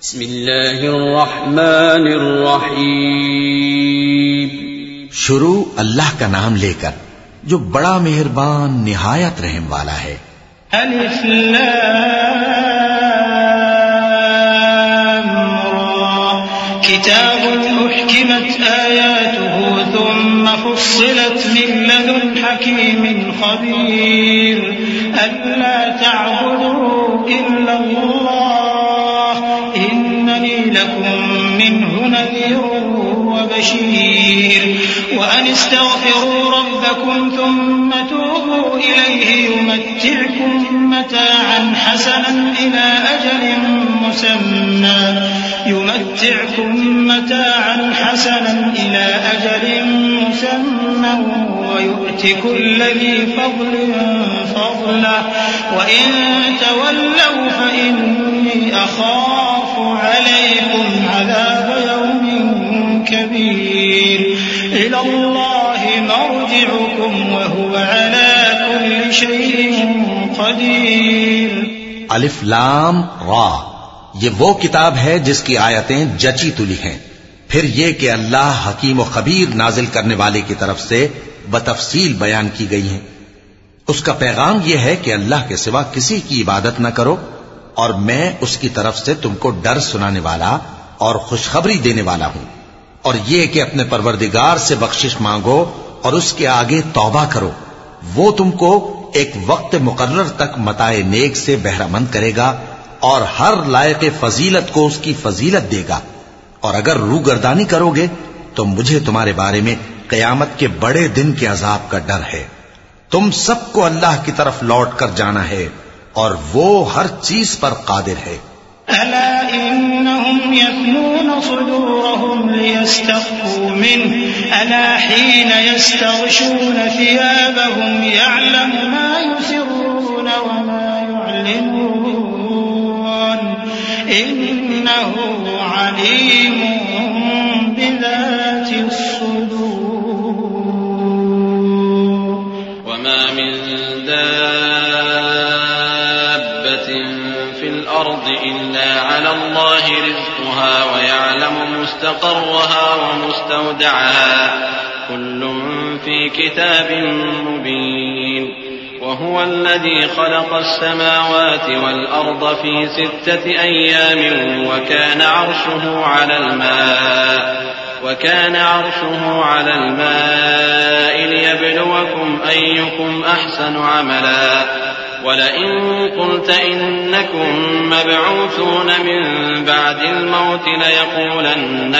بسم اللہ الرحمن الرحیم. شروع اللہ کا نام لے کر جو بڑا مہربان نہایت رحم والا ہے. الف لام را کتاب احکمت آیاته ثم فصلت من لدن حکیم خبیر الا تعبدوا الا اللہ اننی لکم منه نذیر وبشیر وان استغفروا ربکم ثم توبوا الیہ يمتعكم متاعا حسنا إلى أجل مسمى ويؤت كل ذي فضل فضله وإن تولوا فإني أخاف عليكم عذاب يوم كبير إلى الله مرجعكم وهو على كل شيء قدير. الف لام را یہ وہ کتاب ہے جس کی آیتیں جچی تلی ہیں. پھر یہ کہ اللہ حکیم و خبیر نازل کرنے والے کی طرف سے بتفصیل بیان کی گئی ہیں. اس کا پیغام یہ ہے کہ اللہ کے سوا کسی کی عبادت نہ کرو اور میں اس کی طرف سے تم کو ڈر سنانے والا اور خوشخبری دینے والا ہوں. اور یہ کہ اپنے پروردگار سے بخشش مانگو اور اس کے آگے توبہ کرو. وہ تم کو ایک وقت مقرر تک متاع نیک سے بہرہ مند کرے گا اور ہر لائق فضیلت کو اس کی فضیلت دے گا. اور اگر روگردانی کرو گے تو مجھے تمہارے بارے میں قیامت کے بڑے دن کے عذاب کا ڈر ہے. تم سب کو اللہ کی طرف لوٹ کر جانا ہے اور وہ ہر چیز پر قادر ہے. ألا إنهم يثنون صدورهم ليستخفوا منه ألا حين يستغشون ثيابهم يعلم ما يسرون وما يعلنون إنه عليم بذات الصدور. وما من دابة في الأرض إلا على الله رزقها ويعلم مستقرها ومستودعها كل في كتاب مبين. وهو الذي خلق السماوات والأرض في 6 أيام وكان عرشه على الماء ليبلوكم أيكم أحسن عملا ولئن قلت إنكم مبعوثون من بعد الموت ليقولن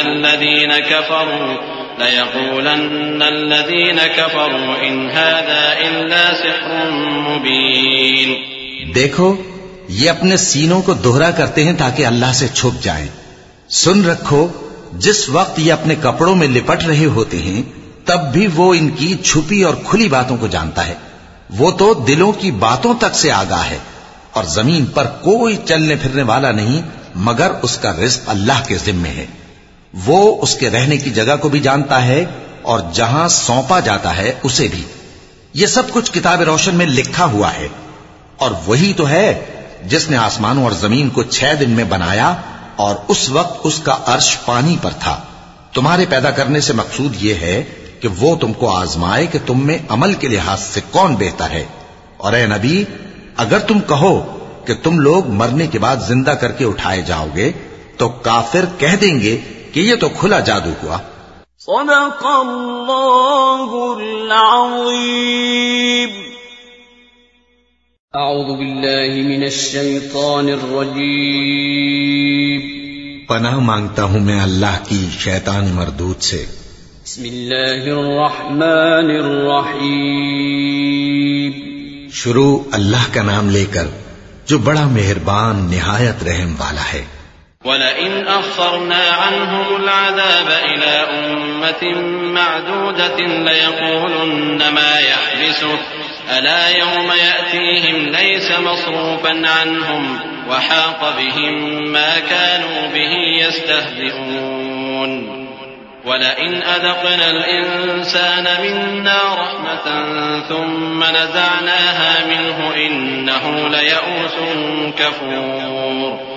الذين كفروا إن هذا إلا سحر مبين. دیکھو یہ اپنے سینوں کو دوہرا کرتے ہیں تاکہ اللہ سے چھپ جائیں. سن رکھو جس وقت یہ اپنے کپڑوں میں لپٹ رہے ہوتے ہیں تب بھی وہ ان کی چھپی اور کھلی باتوں کو جانتا ہے. وہ تو دلوں کی باتوں تک سے آگاہ ہے. اور زمین پر کوئی چلنے پھرنے والا نہیں مگر اس کا رزق اللہ کے ذمے ہے. وہ اس کے رہنے کی جگہ کو بھی جانتا ہے اور جہاں سونپا جاتا ہے اسے بھی. یہ سب کچھ کتاب روشن میں لکھا ہوا ہے. اور وہی تو ہے جس نے آسمانوں اور زمین کو 6 دن میں بنایا اور اس وقت اس کا عرش پانی پر تھا. تمہارے پیدا کرنے سے مقصود یہ ہے کہ وہ تم کو آزمائے کہ تم میں عمل کے لحاظ سے کون بہتر ہے. اور اے نبی اگر تم کہو کہ تم لوگ مرنے کے بعد زندہ کر کے اٹھائے جاؤ گے تو کافر کہہ دیں گے کہ یہ تو کھلا جادو ہوا. صدق اللہ العظیم. اعوذ باللہ من الشیطان الرجیم. پناہ مانگتا ہوں میں اللہ کی شیطان مردود سے. بسم اللہ الرحمن الرحیم. شروع اللہ کا نام لے کر جو بڑا مہربان نہایت رحم والا ہے. وَلَئِنْ أَخَّرْنَا عَنْهُمُ الْعَذَابَ إِلَىٰ أُمَّةٍ مَّعْدُودَةٍ لَيَقُولُنَّ مَا يَحْبِسُهُ أَلَا يَوْمَ يَأْتِيهِمْ لَيْسَ مَصْرُوفًا عَنْهُمْ وَحَاقَ بِهِم مَّا كَانُوا بِهِ يَسْتَهْزِئُونَ. وَلَئِنْ أَذَقْنَا الْإِنسَانَ مِنَّا رَحْمَةً ثُمَّ نَزَعْنَاهَا مِنْهُ إِنَّهُ لَيَئُوسٌ كَفُورٌ.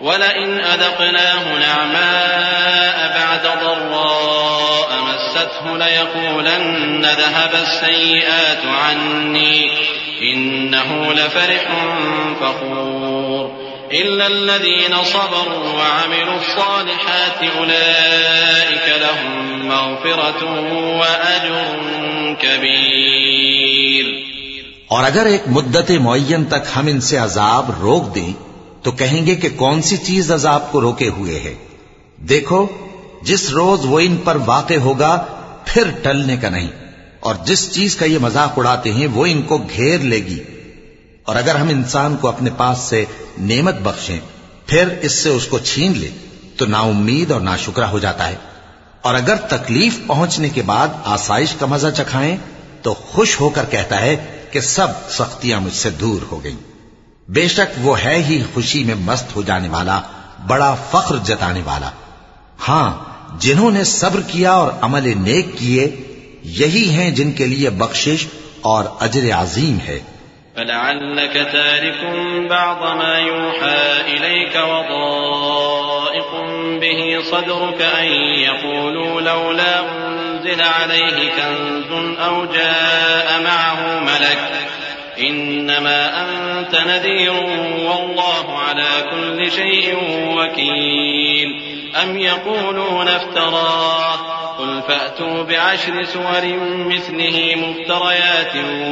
ولئن أذقناه نعماء بعد ضراء مسته ليقولن ذهب السيئات عني إنه لفرح فخور إلا الذين صبروا وعملوا الصالحات أولئك لهم مغفرة وأجر كبير. اور اگر ایک مدت معین تک ہم ان سے عذاب روک دیں تو کہیں گے کہ کون سی چیز عذاب کو روکے ہوئے ہے. دیکھو جس روز وہ ان پر واقع ہوگا پھر ٹلنے کا نہیں، اور جس چیز کا یہ مذاق اڑاتے ہیں وہ ان کو گھیر لے گی. اور اگر ہم انسان کو اپنے پاس سے نعمت بخشیں پھر اس سے اس کو چھین لے تو نا امید اور ناشکرا ہو جاتا ہے. اور اگر تکلیف پہنچنے کے بعد آسائش کا مزہ چکھائیں تو خوش ہو کر کہتا ہے کہ سب سختیاں مجھ سے دور ہو گئیں. بے شک وہ ہے ہی خوشی میں مست ہو جانے والا، بڑا فخر جتانے والا. ہاں جنہوں نے صبر کیا اور عمل نیک کیے یہی ہیں جن کے لیے بخشش اور اجر عظیم ہے. فلعلك تارك بعض ما يوحى إليك وضائق به صدرك أن يقولوا لولا أنزل عليه كنز أو جاء معه ملك إنما أنت نذير والله على كل شيء وكيل. أم يقولون افتراه قل فأتوا بعشر سور مثله مفتريات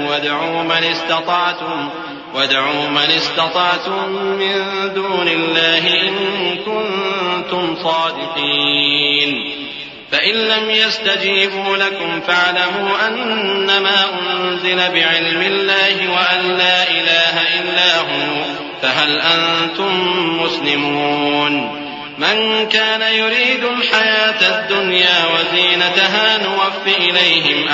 وادعوا من استطعتم من دون الله إن كنتم صادقين. فإن لم يستجيبوا لكم فاعلموا أنما أنزل بعلم الله وأن لا إله إلا هو فهل أنتم مسلمون. من كان يريد الحياة الدنيا وزينتها نوفي إليهم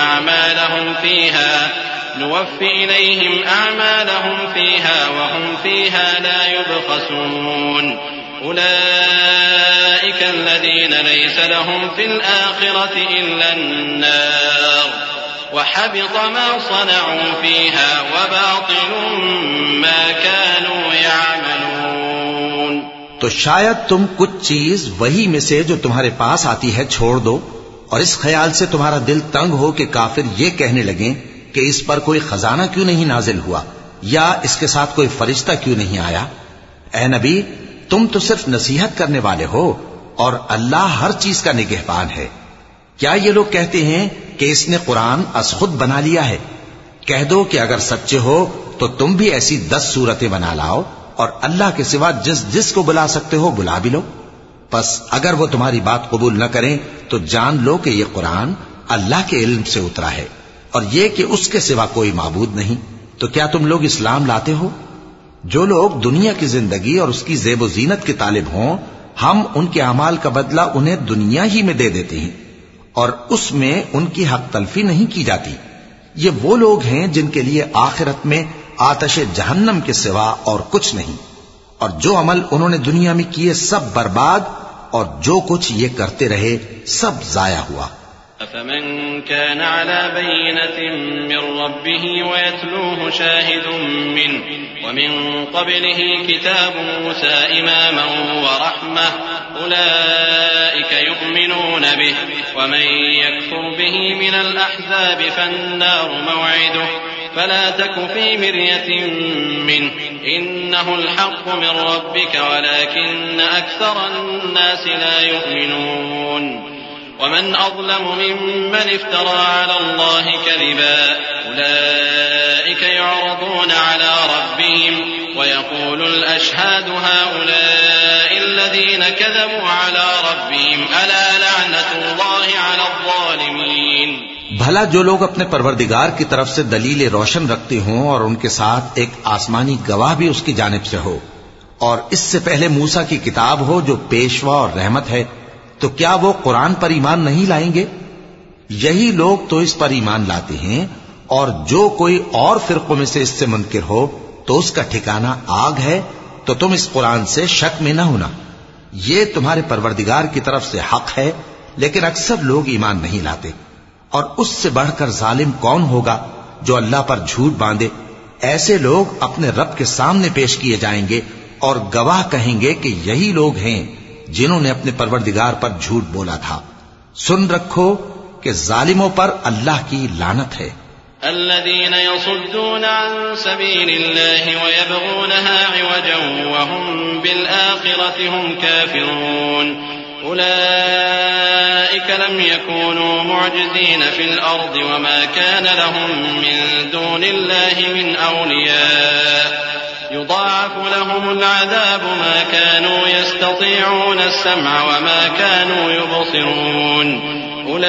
أعمالهم فيها وهم فيها لا يبخسون. أولئك الذين ليس لهم في الآخرة إلا النار وحبط ما صنعوا فيها وباطل ما كانوا يعملون. تو شاید تم کچھ چیز وہی میں سے جو تمہارے پاس آتی ہے چھوڑ دو، اور اس خیال سے تمہارا دل تنگ ہو کہ کافر یہ کہنے لگیں کہ اس پر کوئی خزانہ کیوں نہیں نازل ہوا یا اس کے ساتھ کوئی فرشتہ کیوں نہیں آیا. اے نبی تم تو صرف نصیحت کرنے والے ہو اور اللہ ہر چیز کا نگہبان ہے. کیا یہ لوگ کہتے ہیں کہ اس نے قرآن از خود بنا لیا ہے؟ کہہ دو کہ اگر سچے ہو تو تم بھی ایسی 10 صورتیں بنا لاؤ اور اللہ کے سوا جس جس کو بلا سکتے ہو بلا بھی لو. پس اگر وہ تمہاری بات قبول نہ کریں تو جان لو کہ یہ قرآن اللہ کے علم سے اترا ہے اور یہ کہ اس کے سوا کوئی معبود نہیں. تو کیا تم لوگ اسلام لاتے ہو؟ جو لوگ دنیا کی زندگی اور اس کی زیب و زینت کے طالب ہوں ہم ان کے اعمال کا بدلہ انہیں دنیا ہی میں دے دیتے ہیں اور اس میں ان کی حق تلفی نہیں کی جاتی. یہ وہ لوگ ہیں جن کے لیے آخرت میں آتش جہنم کے سوا اور کچھ نہیں، اور جو عمل انہوں نے دنیا میں کیے سب برباد اور جو کچھ یہ کرتے رہے سب ضائع ہوا. أفمن كان على بينة من ربه ويتلوه شاهد منه ومن قبله كتاب موسى إماما ورحمة أولئك يؤمنون به ومن يكفر به من الأحزاب فالنار موعده فلا تك في مرية منه إنه الحق من ربك ولكن أكثر الناس لا يؤمنون. ومن أظلم ممن افترى على الله كذبا أولئك يعرضون على ربهم ويقول الأشهاد هؤلاء الذين كذبوا على ربهم ألا لعنة الله على الظالمين. بھلا جو لوگ اپنے پروردگار کی طرف سے دلیل روشن رکھتے ہوں اور ان کے ساتھ ایک آسمانی گواہ بھی اس کی جانب سے ہو اور اس سے پہلے موسیٰ کی کتاب ہو جو پیشوا اور رحمت ہے، تو کیا وہ قرآن پر ایمان نہیں لائیں گے؟ یہی لوگ تو اس پر ایمان لاتے ہیں، اور جو کوئی اور فرقوں میں سے اس سے منکر ہو تو اس کا ٹھکانہ آگ ہے. تو تم اس قرآن سے شک میں نہ ہونا، یہ تمہارے پروردگار کی طرف سے حق ہے، لیکن اکثر لوگ ایمان نہیں لاتے. اور اس سے بڑھ کر ظالم کون ہوگا جو اللہ پر جھوٹ باندھے؟ ایسے لوگ اپنے رب کے سامنے پیش کیے جائیں گے اور گواہ کہیں گے کہ یہی لوگ ہیں جنہوں نے اپنے پروردگار پر جھوٹ بولا تھا۔ سن رکھو کہ ظالموں پر اللہ کی لعنت ہے۔ الذين يصدون عن سبيل الله ويبغونها عوجا وهم بالآخرة هم كافرون أولئك لم يكونوا معجزين في الأرض وما كان لهم من دون الله من أولياء يضاعف لهم العذاب ما كانوا يستطيعون السمع وما كانوا يبصرون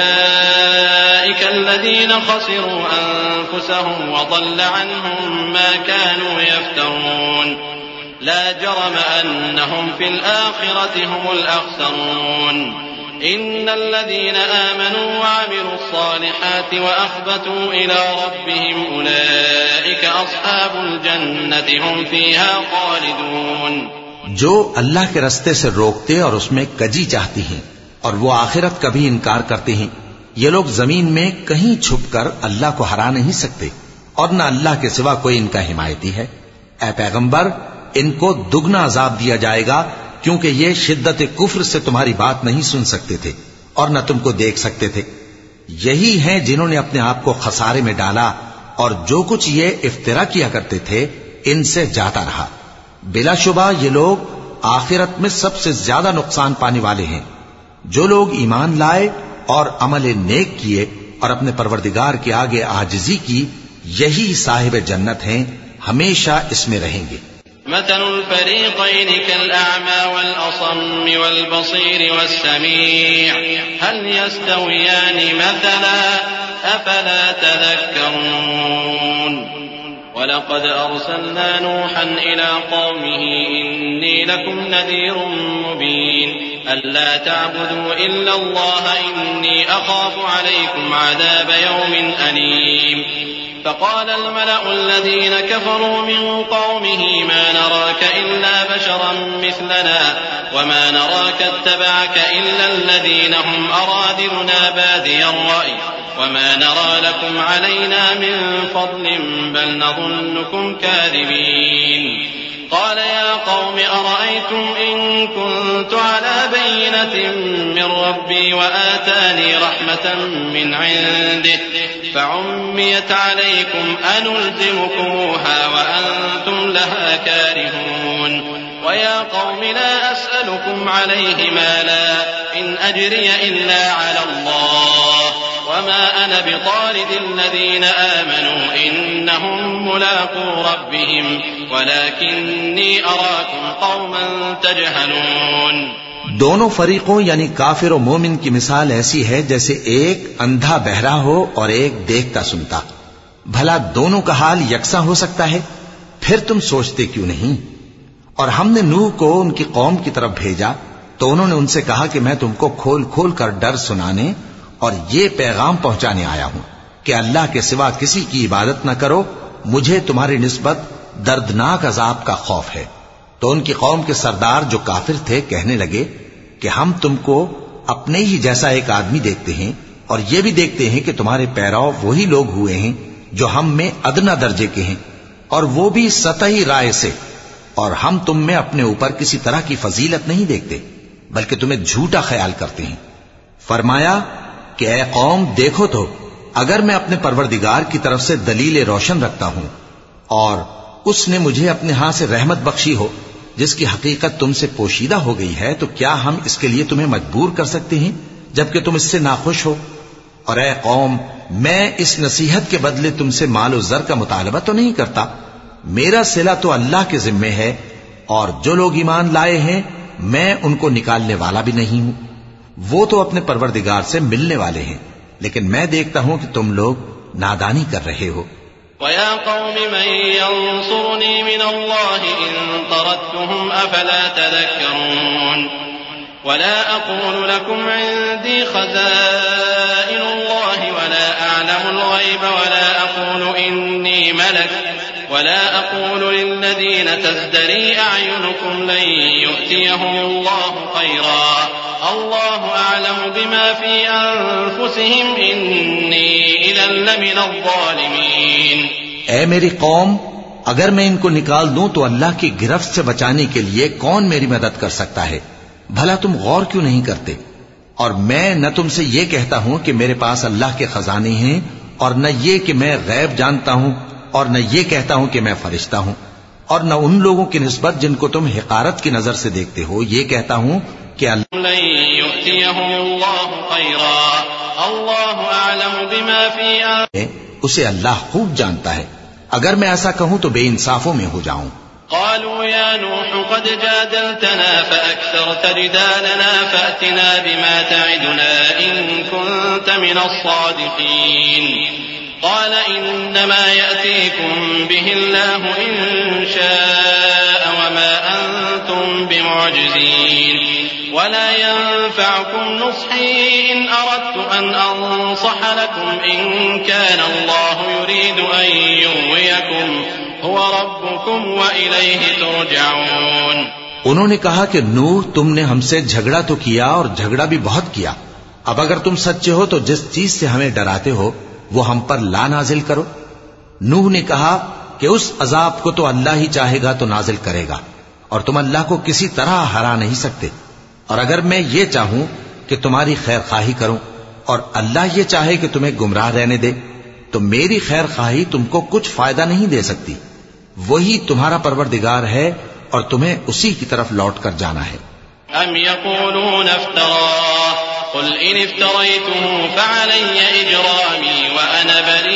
أولئك الذين خسروا أنفسهم وضل عنهم ما كانوا يفترون لا جرم أنهم في الآخرة هم الأخسرون إن الذين آمنوا وعملوا الصالحات وأخبتوا إلى ربهم أولئك أصحاب الجنة هم فيها خالدون۔ جو اللہ کے رستے سے روکتے اور اس میں کجی چاہتی ہیں اور وہ آخرت کا بھی انکار کرتے ہیں، یہ لوگ زمین میں کہیں چھپ کر اللہ کو ہرا نہیں سکتے اور نہ اللہ کے سوا کوئی ان کا حمایتی ہے۔ اے پیغمبر، ان کو دگنا عذاب دیا جائے گا کیونکہ یہ شدت کفر سے تمہاری بات نہیں سن سکتے تھے اور نہ تم کو دیکھ سکتے تھے۔ یہی ہیں جنہوں نے اپنے آپ کو خسارے میں ڈالا اور جو کچھ یہ افترا کیا کرتے تھے ان سے جاتا رہا۔ بلا شبہ یہ لوگ آخرت میں سب سے زیادہ نقصان پانے والے ہیں۔ جو لوگ ایمان لائے اور عمل نیک کیے اور اپنے پروردگار کے آگے عاجزی کی، یہی صاحب جنت ہیں، ہمیشہ اس میں رہیں گے۔ مثل الفريقين كالأعمى والأصم والبصير والسميع هل يستويان مثلا أفلا تذكرون ولقد أرسلنا نوحا إلى قومه إني لكم نذير مبين ألا تعبدوا إلا الله إني أخاف عليكم عذاب يوم أليم فقال الملأ الذين كفروا من قومه ما نراك إلا بشرا مثلنا وما نراك اتبعك إلا الذين هم أرادلنا بادي الرأي وما نرى لكم علينا من فضل بل نظنكم كاذبين قال يا قوم أرأيتم إن كنت على بينة من ربي وآتاني رحمة من عنده فعميت عليكم أنلزمكموها وأنتم لها كارهون ويا قوم لا أسألكم عليه مالا إن أجري إلا على الله وما أنا بطارد الذين آمنوا إنهم ملاقو ربهم ولكني أراكم قوما تجهلون۔ دونوں فریقوں یعنی کافر و مومن کی مثال ایسی ہے جیسے ایک اندھا بہرا ہو اور ایک دیکھتا سنتا۔ بھلا دونوں کا حال یکساں ہو سکتا ہے؟ پھر تم سوچتے کیوں نہیں؟ اور ہم نے نوح کو ان کی قوم کی طرف بھیجا تو انہوں نے ان سے کہا کہ میں تم کو کھول کھول کر ڈر سنانے اور یہ پیغام پہنچانے آیا ہوں کہ اللہ کے سوا کسی کی عبادت نہ کرو، مجھے تمہاری نسبت دردناک عذاب کا خوف ہے۔ تو ان کی قوم کے سردار جو کافر تھے کہنے لگے کہ ہم تم کو اپنے ہی جیسا ایک آدمی دیکھتے ہیں اور یہ بھی دیکھتے ہیں کہ تمہارے پیرو وہی لوگ ہوئے ہیں جو ہم میں ادنا درجے کے ہیں اور وہ بھی سطحی رائے سے، اور ہم تم میں اپنے اوپر کسی طرح کی فضیلت نہیں دیکھتے بلکہ تمہیں جھوٹا خیال کرتے ہیں۔ فرمایا کہ اے قوم دیکھو تو اگر میں اپنے پروردگار کی طرف سے دلیل روشن رکھتا ہوں اور اس نے مجھے اپنے ہاں سے رحمت بخشی ہو جس کی حقیقت تم سے پوشیدہ ہو گئی ہے، تو کیا ہم اس کے لیے تمہیں مجبور کر سکتے ہیں جبکہ تم اس سے ناخوش ہو؟ اور اے قوم میں اس نصیحت کے بدلے تم سے مال و زر کا مطالبہ تو نہیں کرتا، میرا صلہ تو اللہ کے ذمے ہے اور جو لوگ ایمان لائے ہیں میں ان کو نکالنے والا بھی نہیں ہوں، وہ تو اپنے پروردگار سے ملنے والے ہیں، لیکن میں دیکھتا ہوں کہ تم لوگ نادانی کر رہے ہو۔ وَيَا قَوْمِ مَن يَنصُرُنِي مِنَ اللَّهِ إِن طَرَدتُّهُمْ أَفَلَا تَذَكَّرُونَ وَلَا أَقُولُ لَكُمْ عِندِي خَزَائِنُ اللَّهِ وَلَا أَعْلَمُ الْغَيْبَ وَلَا أَقُولُ إِنِّي مَلَكٌ وَلَا أَقُولُ لِلَّذِينَ تَزْدَرِي أَعْيُنُكُمْ لَن يُؤْتِيَهُمُ اللَّهُ خَيْرًا اللہ اعلم بما فی انفسہم انی اذا لمن الظالمین۔ اے میری قوم، اگر میں ان کو نکال دوں تو اللہ کی گرفت سے بچانے کے لیے کون میری مدد کر سکتا ہے؟ بھلا تم غور کیوں نہیں کرتے؟ اور میں نہ تم سے یہ کہتا ہوں کہ میرے پاس اللہ کے خزانے ہیں، اور نہ یہ کہ میں غیب جانتا ہوں، اور نہ یہ کہتا ہوں کہ میں فرشتہ ہوں، اور نہ ان لوگوں کی نسبت جن کو تم حقارت کی نظر سے دیکھتے ہو یہ کہتا ہوں کہ اسے اللہ خوب جانتا ہے۔ اگر میں ایسا کہوں تو بے انصافوں میں ہو جاؤں۔ قالوا يا نوح قد جادلتنا فأكثرت جدالنا فأتنا بما تعدنا إن كنت من الصادقين قال إنما يأتيكم به الله إن شاء وما أنتم بمعجزين ولا ينفعكم نصحي إن أردت أن أنصح لكم إن كان الله يريد أن يغويكم هو ربكم وإليه ترجعون۔ انہوں نے کہا کہ نوح تم نے ہم سے جھگڑا تو کیا اور جھگڑا بھی بہت کیا، اب اگر تم سچے ہو تو جس چیز سے ہمیں ڈراتے ہو وہ ہم پر لا نازل کرو۔ نوح نے کہا کہ اس عذاب کو تو اللہ ہی چاہے گا تو نازل کرے گا، اور تم اللہ کو کسی طرح ہرا نہیں سکتے، اور اگر میں یہ چاہوں کہ تمہاری خیر خواہی کروں اور اللہ یہ چاہے کہ تمہیں گمراہ رہنے دے تو میری خیر خواہی تم کو کچھ فائدہ نہیں دے سکتی۔ وہی تمہارا پروردگار ہے اور تمہیں اسی کی طرف لوٹ کر جانا ہے۔ ام یقولون افتراه قل ان افتریته فعلی اجرامی وانا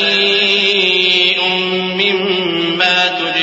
بریء مما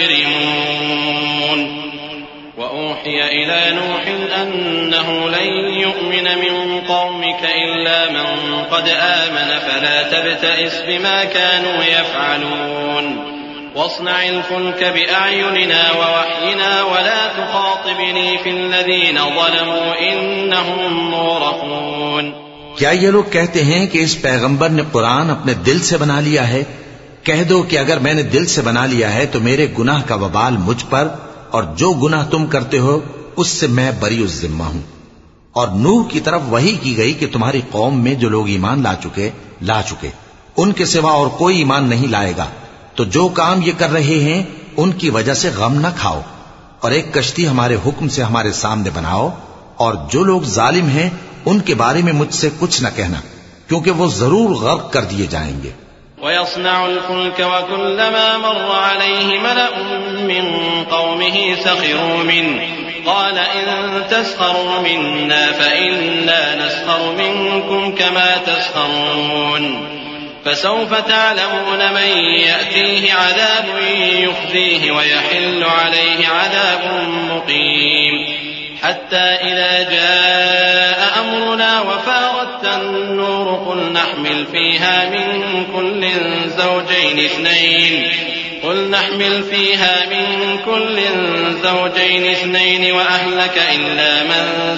تجرمون وأوحي إلى نوح أنه لن يؤمن من قومك إلا من قد آمن فلا تبتئس بما كانوا يفعلون واصنع الفلك بأعيننا ووحينا ولا تخاطبني في الذين ظلموا إنهم مغرقون۔ کیا یہ لوگ کہتے ہیں کہ اس پیغمبر نے قرآن اپنے دل سے بنا لیا ہے؟ کہہ دو کہ اگر میں نے دل سے بنا لیا ہے تو میرے گناہ کا وبال مجھ پر، اور جو گناہ تم کرتے ہو اس سے میں بری الذمہ ہوں۔ اور نوح کی طرف وحی کی گئی کہ تمہاری قوم میں جو لوگ ایمان لا چکے ان کے سوا اور کوئی ایمان نہیں لائے گا، تو جو کام یہ کر رہے ہیں ان کی وجہ سے غم نہ کھاؤ، اور ایک کشتی ہمارے حکم سے ہمارے سامنے بناؤ، اور جو لوگ ظالم ہیں ان کے بارے میں مجھ سے کچھ نہ کہنا، کیونکہ وہ ضرور غرق کر دیے جائیں گے۔ ويصنع الفلك وكلما مر عليه ملأ من قومه سخروا منه قال إن تسخروا منا فإنا نسخر منكم كما تسخرون فسوف تعلمون من يأتيه عذاب يخزيه ويحل عليه عذاب مقيم حتى إذا جاء أمرنا وفارت النور قل نحمل فيها من كل زوجين اثنين وأهلك إلا من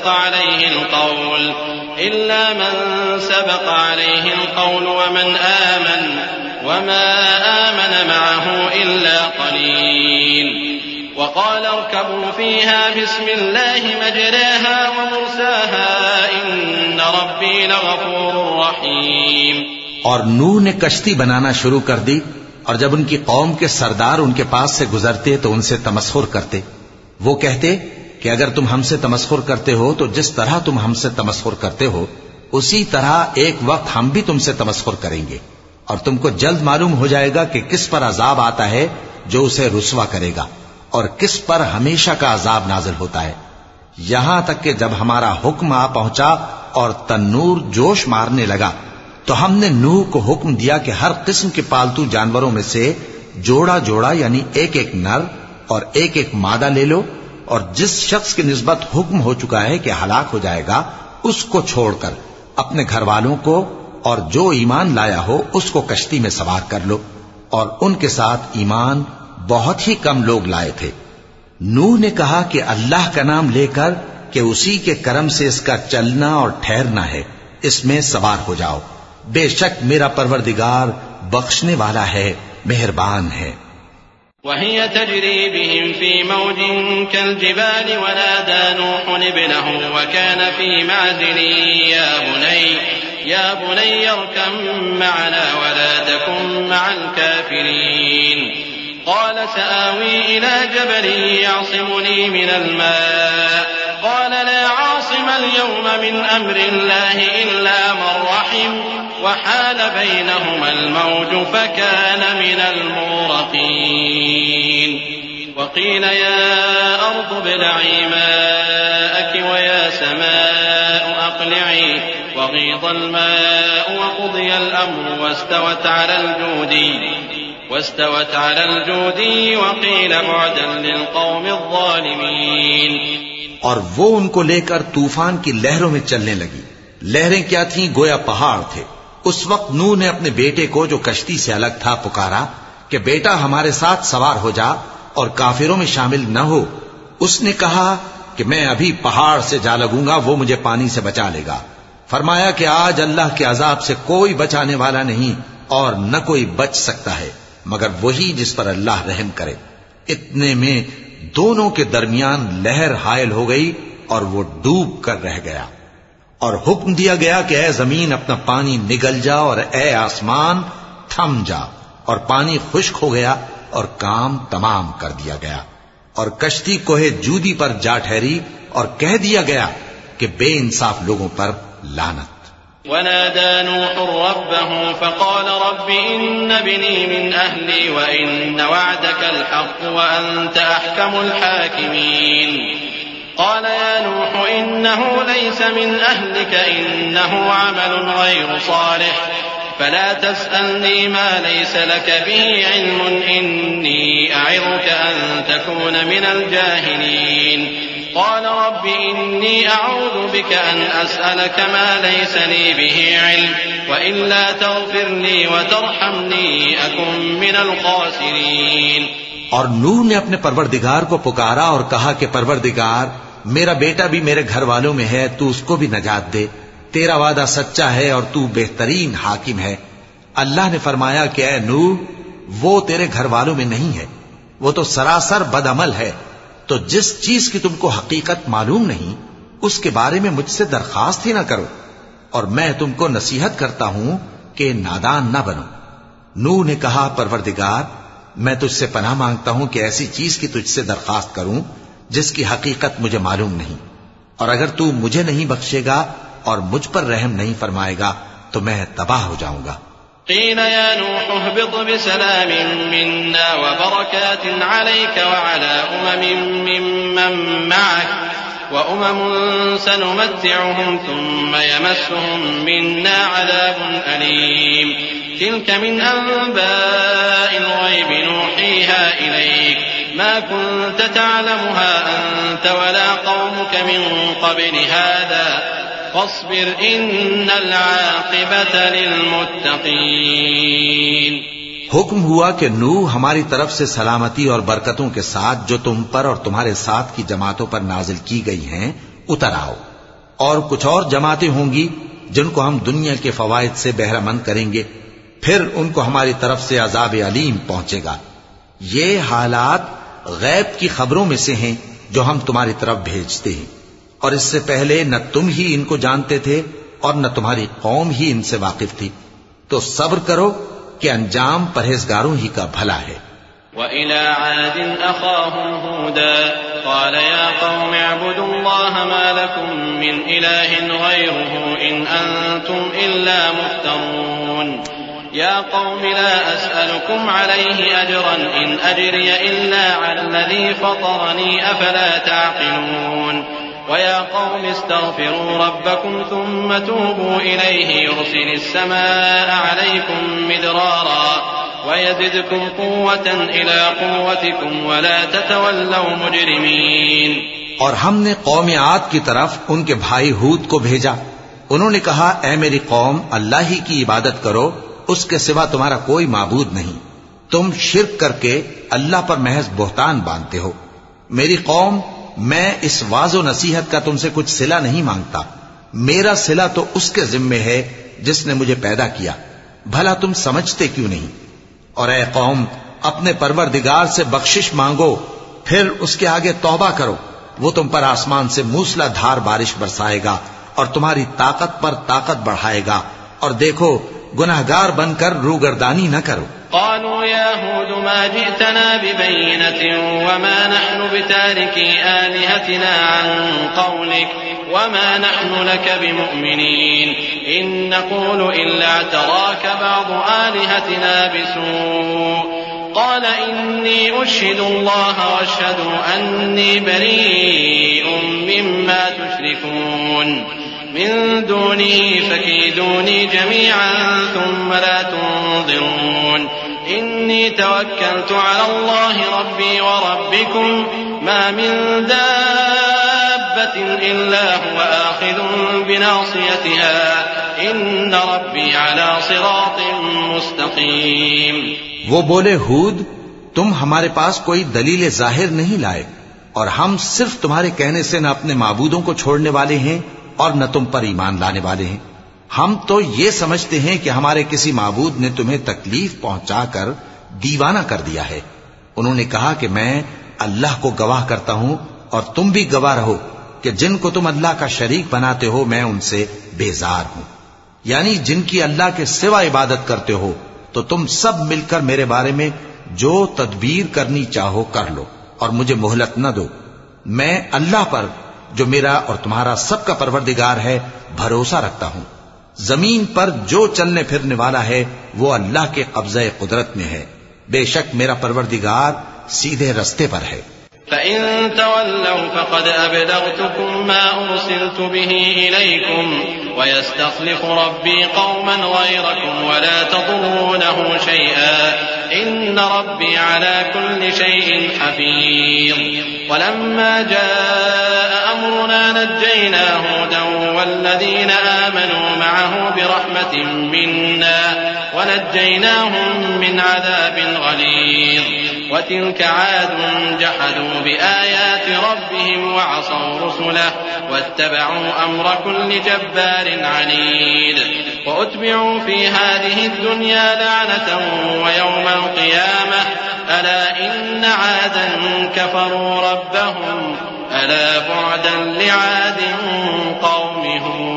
سبق عليه القول ومن آمن وما آمن معه إلا قليل وقال اركبوا فيها بسم الله مجراها ومرساها إن ربي لغفور رحيم۔ اور نوح نے کشتی بنانا شروع کر دی، اور جب ان کی قوم کے سردار ان کے پاس سے گزرتے تو ان سے تمسخر کرتے۔ وہ کہتے کہ اگر تم ہم سے تمسخر کرتے ہو تو جس طرح تم ہم سے تمسخر کرتے ہو اسی طرح ایک وقت ہم بھی تم سے تمسخر کریں گے، اور تم کو جلد معلوم ہو جائے گا کہ کس پر عذاب آتا ہے جو اسے رسوا کرے گا، اور کس پر ہمیشہ کا عذاب نازل ہوتا ہے، یہاں تک کہ جب ہمارا حکم آ پہنچا اور تنور جوش مارنے لگا تو ہم نے نوح کو حکم دیا کہ ہر قسم کے پالتو جانوروں میں سے جوڑا جوڑا یعنی ایک ایک نر اور ایک ایک مادہ لے لو، اور جس شخص کی نسبت حکم ہو چکا ہے کہ ہلاک ہو جائے گا اس کو چھوڑ کر اپنے گھر والوں کو اور جو ایمان لایا ہو اس کو کشتی میں سوار کر لو، اور ان کے ساتھ ایمان بہت ہی کم لوگ لائے تھے۔ نوح نے کہا کہ اللہ کا نام لے کر کہ اسی کے کرم سے اس کا چلنا اور ٹھہرنا ہے، اس میں سوار ہو جاؤ، بے شک میرا پروردگار بخشنے والا ہے، مہربان ہے۔ وهي تجري بهم في موج كالجبال ونادى نوح ابنه وكان في معزل يا بني اركب معنا ولا تكن مع الكافرين قال سآوي إلى جبل يعصمني من الماء قال لا عاصم اليوم من أمر الله إلا من رحم وحال بينهما الموج فكان من المغرقين وقيل يا أرض ابلعي ماءك ويا سماء أقلعي وغيض الماء وقضي الأمر واستوت على الجودي وقيل بعدا للقوم الظالمين. اور وہ ان کو لے کر طوفان کی لہروں میں چلنے لگی. لہریں کیا تھیں؟ گویا پہاڑ تھے. اس وقت نوح نے اپنے بیٹے کو جو کشتی سے الگ تھا پکارا کہ بیٹا ہمارے ساتھ سوار ہو جا اور کافروں میں شامل نہ ہو. اس نے کہا کہ میں ابھی پہاڑ سے جا لگوں گا، وہ مجھے پانی سے بچا لے گا. فرمایا کہ آج اللہ کے عذاب سے کوئی بچانے والا نہیں اور نہ کوئی بچ سکتا ہے مگر وہی جس پر اللہ رحم کرے. اتنے میں دونوں کے درمیان لہر حائل ہو گئی اور وہ ڈوب کر رہ گیا. اور حکم دیا گیا کہ اے زمین اپنا پانی نگل جا اور اے آسمان تھم جا، اور پانی خشک ہو گیا اور کام تمام کر دیا گیا. اور کشتی کوہ جودی پر جا ٹھہری اور کہہ دیا گیا کہ بے انصاف لوگوں پر لعنت. ونادى نوح ربه فقال رب إن ابني من أهلي وإن وعدك الحق وأنت أحكم الحاكمين. قال يا نوح إنه ليس من أهلك إنه عمل غير صالح فلا تسألني ما ليس لك به علم إني أعظك أن تكون من الجاهلين. قال رب إني أعوذ بك أن أسألك ما ليس لي به علم وإلا تغفر لي وترحمني أكن من الخاسرين. اور نوح نے اپنے پروردگار کو پکارا اور کہا کہ پروردگار میرا بیٹا بھی میرے گھر والوں میں ہے، تو اس کو بھی نجات دے. تیرا وعدہ سچا ہے اور تو بہترین حاکم ہے. اللہ نے فرمایا کہ اے نوح وہ تیرے گھر والوں میں نہیں ہے، وہ تو سراسر بدعمل ہے. تو جس چیز کی تم کو حقیقت معلوم نہیں اس کے بارے میں مجھ سے درخواست ہی نہ کرو، اور میں تم کو نصیحت کرتا ہوں کہ نادان نہ بنو. نوح نے کہا پروردگار میں تجھ سے پناہ مانگتا ہوں کہ ایسی چیز کی تجھ سے درخواست کروں جس کی حقیقت مجھے معلوم نہیں، اور اگر تو مجھے نہیں بخشے گا اور مجھ پر رحم نہیں فرمائے گا تو میں تباہ ہو جاؤں گا. قيل يا نوح اهبط بسلام منا وبركات عليك وعلى ممن معك وأمم سنمتعهم ثم يمسهم منا عذاب أليم. تلك من أنباء الغيب نوحيها إليك ما كنت تعلمها أنت ولا قومك من قبل هذا فاصبر إن العاقبة للمتقين. حکم ہوا کہ نوح ہماری طرف سے سلامتی اور برکتوں کے ساتھ جو تم پر اور تمہارے ساتھ کی جماعتوں پر نازل کی گئی ہیں اتر آؤ، اور کچھ اور جماعتیں ہوں گی جن کو ہم دنیا کے فوائد سے بہرہ مند کریں گے، پھر ان کو ہماری طرف سے عذاب علیم پہنچے گا. یہ حالات غیب کی خبروں میں سے ہیں جو ہم تمہاری طرف بھیجتے ہیں، اور اس سے پہلے نہ تم ہی ان کو جانتے تھے اور نہ تمہاری قوم ہی ان سے واقف تھی. تو صبر کرو کہ انجام پرہیزگاروں ہی کا بھلا ہے. وَإِلَى عَادٍ أَخَاهُمْ هُودًا قَالَ يَا قَوْمِ اعْبُدُوا اللَّهَ مَا لَكُمْ مِنْ إِلَٰهٍ غَيْرُهُ إِنْ أَنْتُمْ إِلَّا مُفْتَرُونَ. يَا قَوْمِ لَا أَسْأَلُكُمْ عَلَيْهِ أَجْرًا إِنْ أَجْرِيَ إِلَّا عَلَى الَّذِي فَطَرَنِي أَفَلَا تَعْقِلُونَ. وَيَا قَوْمِ اسْتَغْفِرُوا رَبَّكُمْ ثُمَّ تُوبُوا إِلَيْهِ يُرْسِلِ السَّمَاءَ عَلَيْكُمْ مِدْرَارًا وَيَزِدْكُمْ قُوَّةً إِلَىٰ قُوَّتِكُمْ وَلَا تَتَوَلَّوْا مُجْرِمِينَ. اور ہم نے قوم عاد کی طرف ان کے بھائی ہود کو بھیجا. انہوں نے کہا اے میری قوم اللہ ہی کی عبادت کرو، اس کے سوا تمہارا کوئی معبود نہیں. تم شرک کر کے اللہ پر محض بہتان باندھتے ہو. میری قوم میں اس واعظ و نصیحت کا تم سے کچھ صلہ نہیں مانگتا، میرا صلہ تو اس کے ذمے ہے جس نے مجھے پیدا کیا. بھلا تم سمجھتے کیوں نہیں؟ اور اے قوم اپنے پروردگار سے بخشش مانگو، پھر اس کے آگے توبہ کرو، وہ تم پر آسمان سے موسلا دھار بارش برسائے گا اور تمہاری طاقت پر طاقت بڑھائے گا، اور دیکھو گناہگار بن کر روگردانی نہ کرو. قالوا يا هود ما جئتنا ببينة وما نحن بتاركي آلهتنا عن قولك وما نحن لك بمؤمنين إن نقول إلا اعتراك بعض آلهتنا بسوء قال إني أشهد الله واشهدوا أني بريء مما تشركون من دونه فكيدوني جميعا ثم لا تنظرون إني توكلت على الله ربي وربكم ما من دابة إلا هو آخذ بناصيتها إن ربي على صراط مستقيم. وہ بولے ہود تم ہمارے پاس کوئی دلیل ظاہر نہیں لائے اور ہم صرف تمہارے کہنے سے نہ اپنے معبودوں کو چھوڑنے والے ہیں اور نہ تم پر ایمان لانے والے ہیں. ہم تو یہ سمجھتے ہیں کہ ہمارے کسی معبود نے تمہیں تکلیف پہنچا کر دیوانہ کر دیا ہے. انہوں نے کہا کہ میں اللہ کو گواہ کرتا ہوں اور تم بھی گواہ رہو کہ جن کو تم اللہ کا شریک بناتے ہو میں ان سے بیزار ہوں. یعنی جن کی اللہ کے سوا عبادت کرتے ہو تو تم سب مل کر میرے بارے میں جو تدبیر کرنی چاہو کر لو اور مجھے مہلت نہ دو. میں اللہ پر جو میرا اور تمہارا سب کا پروردگار ہے بھروسہ رکھتا ہوں. زمین پر جو چلنے پھرنے والا ہے وہ اللہ کے قبضہ قدرت میں ہے. بے شک میرا پروردگار سیدھے رستے پر ہے. فَإِن تَوَلَّوْا فَقَدْ أَبْلَغْتُكُم مَّا أُرْسِلْتُ بِهِ إِلَيْكُمْ وَيَسْتَخْلِفُ رَبِّي قَوْمًا غَيْرَكُمْ وَلَا تَضُرُّونَهُ شَيْئًا إِنَّ رَبِّي عَلَى كُلِّ شَيْءٍ حَفِيظٌ. وَلَمَّا جَاءَ أَمْرُنَا نَجَّيْنَا هُودًا وَالَّذِينَ آمَنُوا مَعَهُ بِرَحْمَةٍ مِّنَّا ونجيناهم من عذاب غليظ. وتلك عاد جحدوا بآيات ربهم وعصوا رسله واتبعوا أمر كل جبار عنيد. وأتبعوا في هذه الدنيا لعنة ويوم القيامة ألا إن عادا كفروا ربهم ألا بعدا لعاد قوم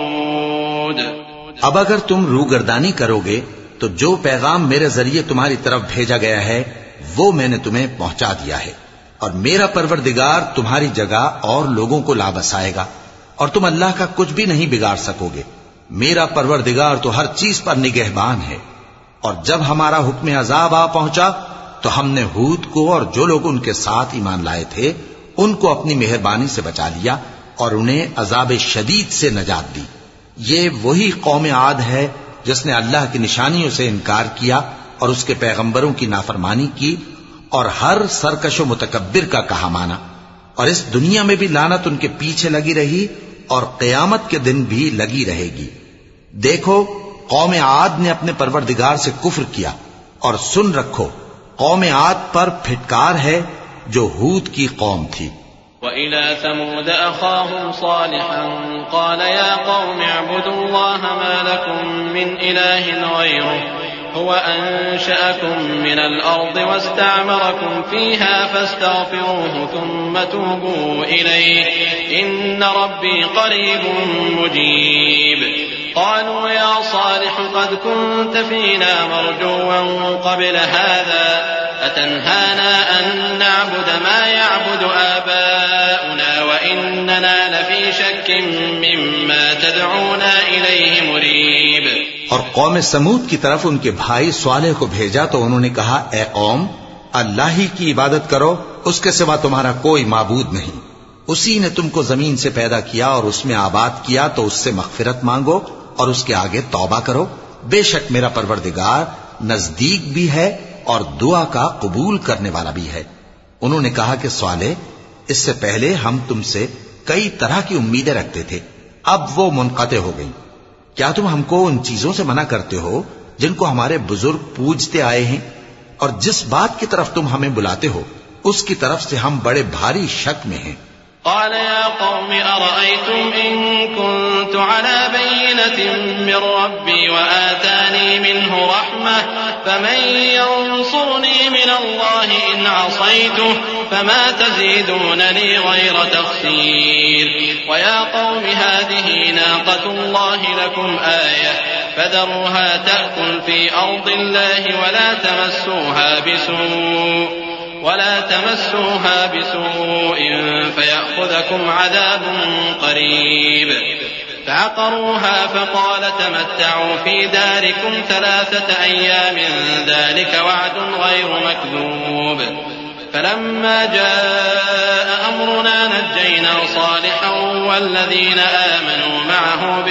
هود. اب اگر تم روگردانی کرو گے تو جو پیغام میرے ذریعے تمہاری طرف بھیجا گیا ہے وہ میں نے تمہیں پہنچا دیا ہے اور میرا پروردگار تمہاری جگہ اور لوگوں کو لا بسائے گا اور تم اللہ کا کچھ بھی نہیں بگاڑ سکو گے. میرا پروردگار تو ہر چیز پر نگہبان ہے. اور جب ہمارا حکم عذاب آ پہنچا تو ہم نے ہود کو اور جو لوگ ان کے ساتھ ایمان لائے تھے ان کو اپنی مہربانی سے بچا لیا اور انہیں عذاب شدید سے نجات دی. یہ وہی قوم عاد ہے جس نے اللہ کی نشانیوں سے انکار کیا اور اس کے پیغمبروں کی نافرمانی کی اور ہر سرکش و متکبر کا کہا مانا. اور اس دنیا میں بھی لعنت ان کے پیچھے لگی رہی اور قیامت کے دن بھی لگی رہے گی. دیکھو قوم عاد نے اپنے پروردگار سے کفر کیا اور سن رکھو قوم عاد پر پھٹکار ہے جو ہود کی قوم تھی. وَإِلَى ثَمُودَ أَخَاهُمْ صَالِحًا قَالَ يَا قَوْمِ اعْبُدُوا اللَّهَ مَا لَكُم مِّنْ إِلَٰهٍ غَيْرُهُ هُوَ أَنشَأَكُم مِّنَ الْأَرْضِ وَاسْتَعْمَرَكُمْ فِيهَا فَاسْتَغْفِرُوهُ ثُمَّ تُوبُوا إِلَيْهِ إِنَّ رَبِّي قَرِيبٌ مُّجِيبٌ. قالوا يا صالح قد كنت فينا مرجوا قبل هذا أتنهانا أن نعبد ما يعبد آباؤنا وإننا لفي شك مما تدعونا إليه مريب. اور قوم سمود کی طرف ان کے بھائی صالح کو بھیجا تو انہوں نے کہا اے قوم اللہ ہی کی عبادت کرو اس کے سوا تمہارا کوئی معبود نہیں. اسی نے تم کو زمین سے پیدا کیا اور اس میں آباد کیا تو اس سے مغفرت مانگو اور اس کے آگے توبہ کرو. بے شک میرا پروردگار نزدیک بھی ہے اور دعا کا قبول کرنے والا بھی ہے. انہوں نے کہا کہ صالح اس سے پہلے ہم تم سے کئی طرح کی امیدیں رکھتے تھے اب وہ منقطع ہو گئیں. کیا تم ہم کو ان چیزوں سے منع کرتے ہو جن کو ہمارے بزرگ پوجتے آئے ہیں اور جس بات کی طرف تم ہمیں بلاتے ہو اس کی طرف سے ہم بڑے بھاری شک میں ہیں. قال يا قوم أرأيتم إن كنت على بينة من ربي وآتاني منه رحمة فمن ينصرني من الله إن عصيته فما تزيدونني غير تخسير. ويا قوم هذه ناقة الله لكم آية فذروها تأكل في أرض الله ولا تمسوها بسوء فيأخذكم عذاب قريب فعقروها فقال تمتعوا في داركم 3 أيام ذلك وعد غير مكذوب فلما جاء أمرنا نجينا صالحا والذين آمنوا معه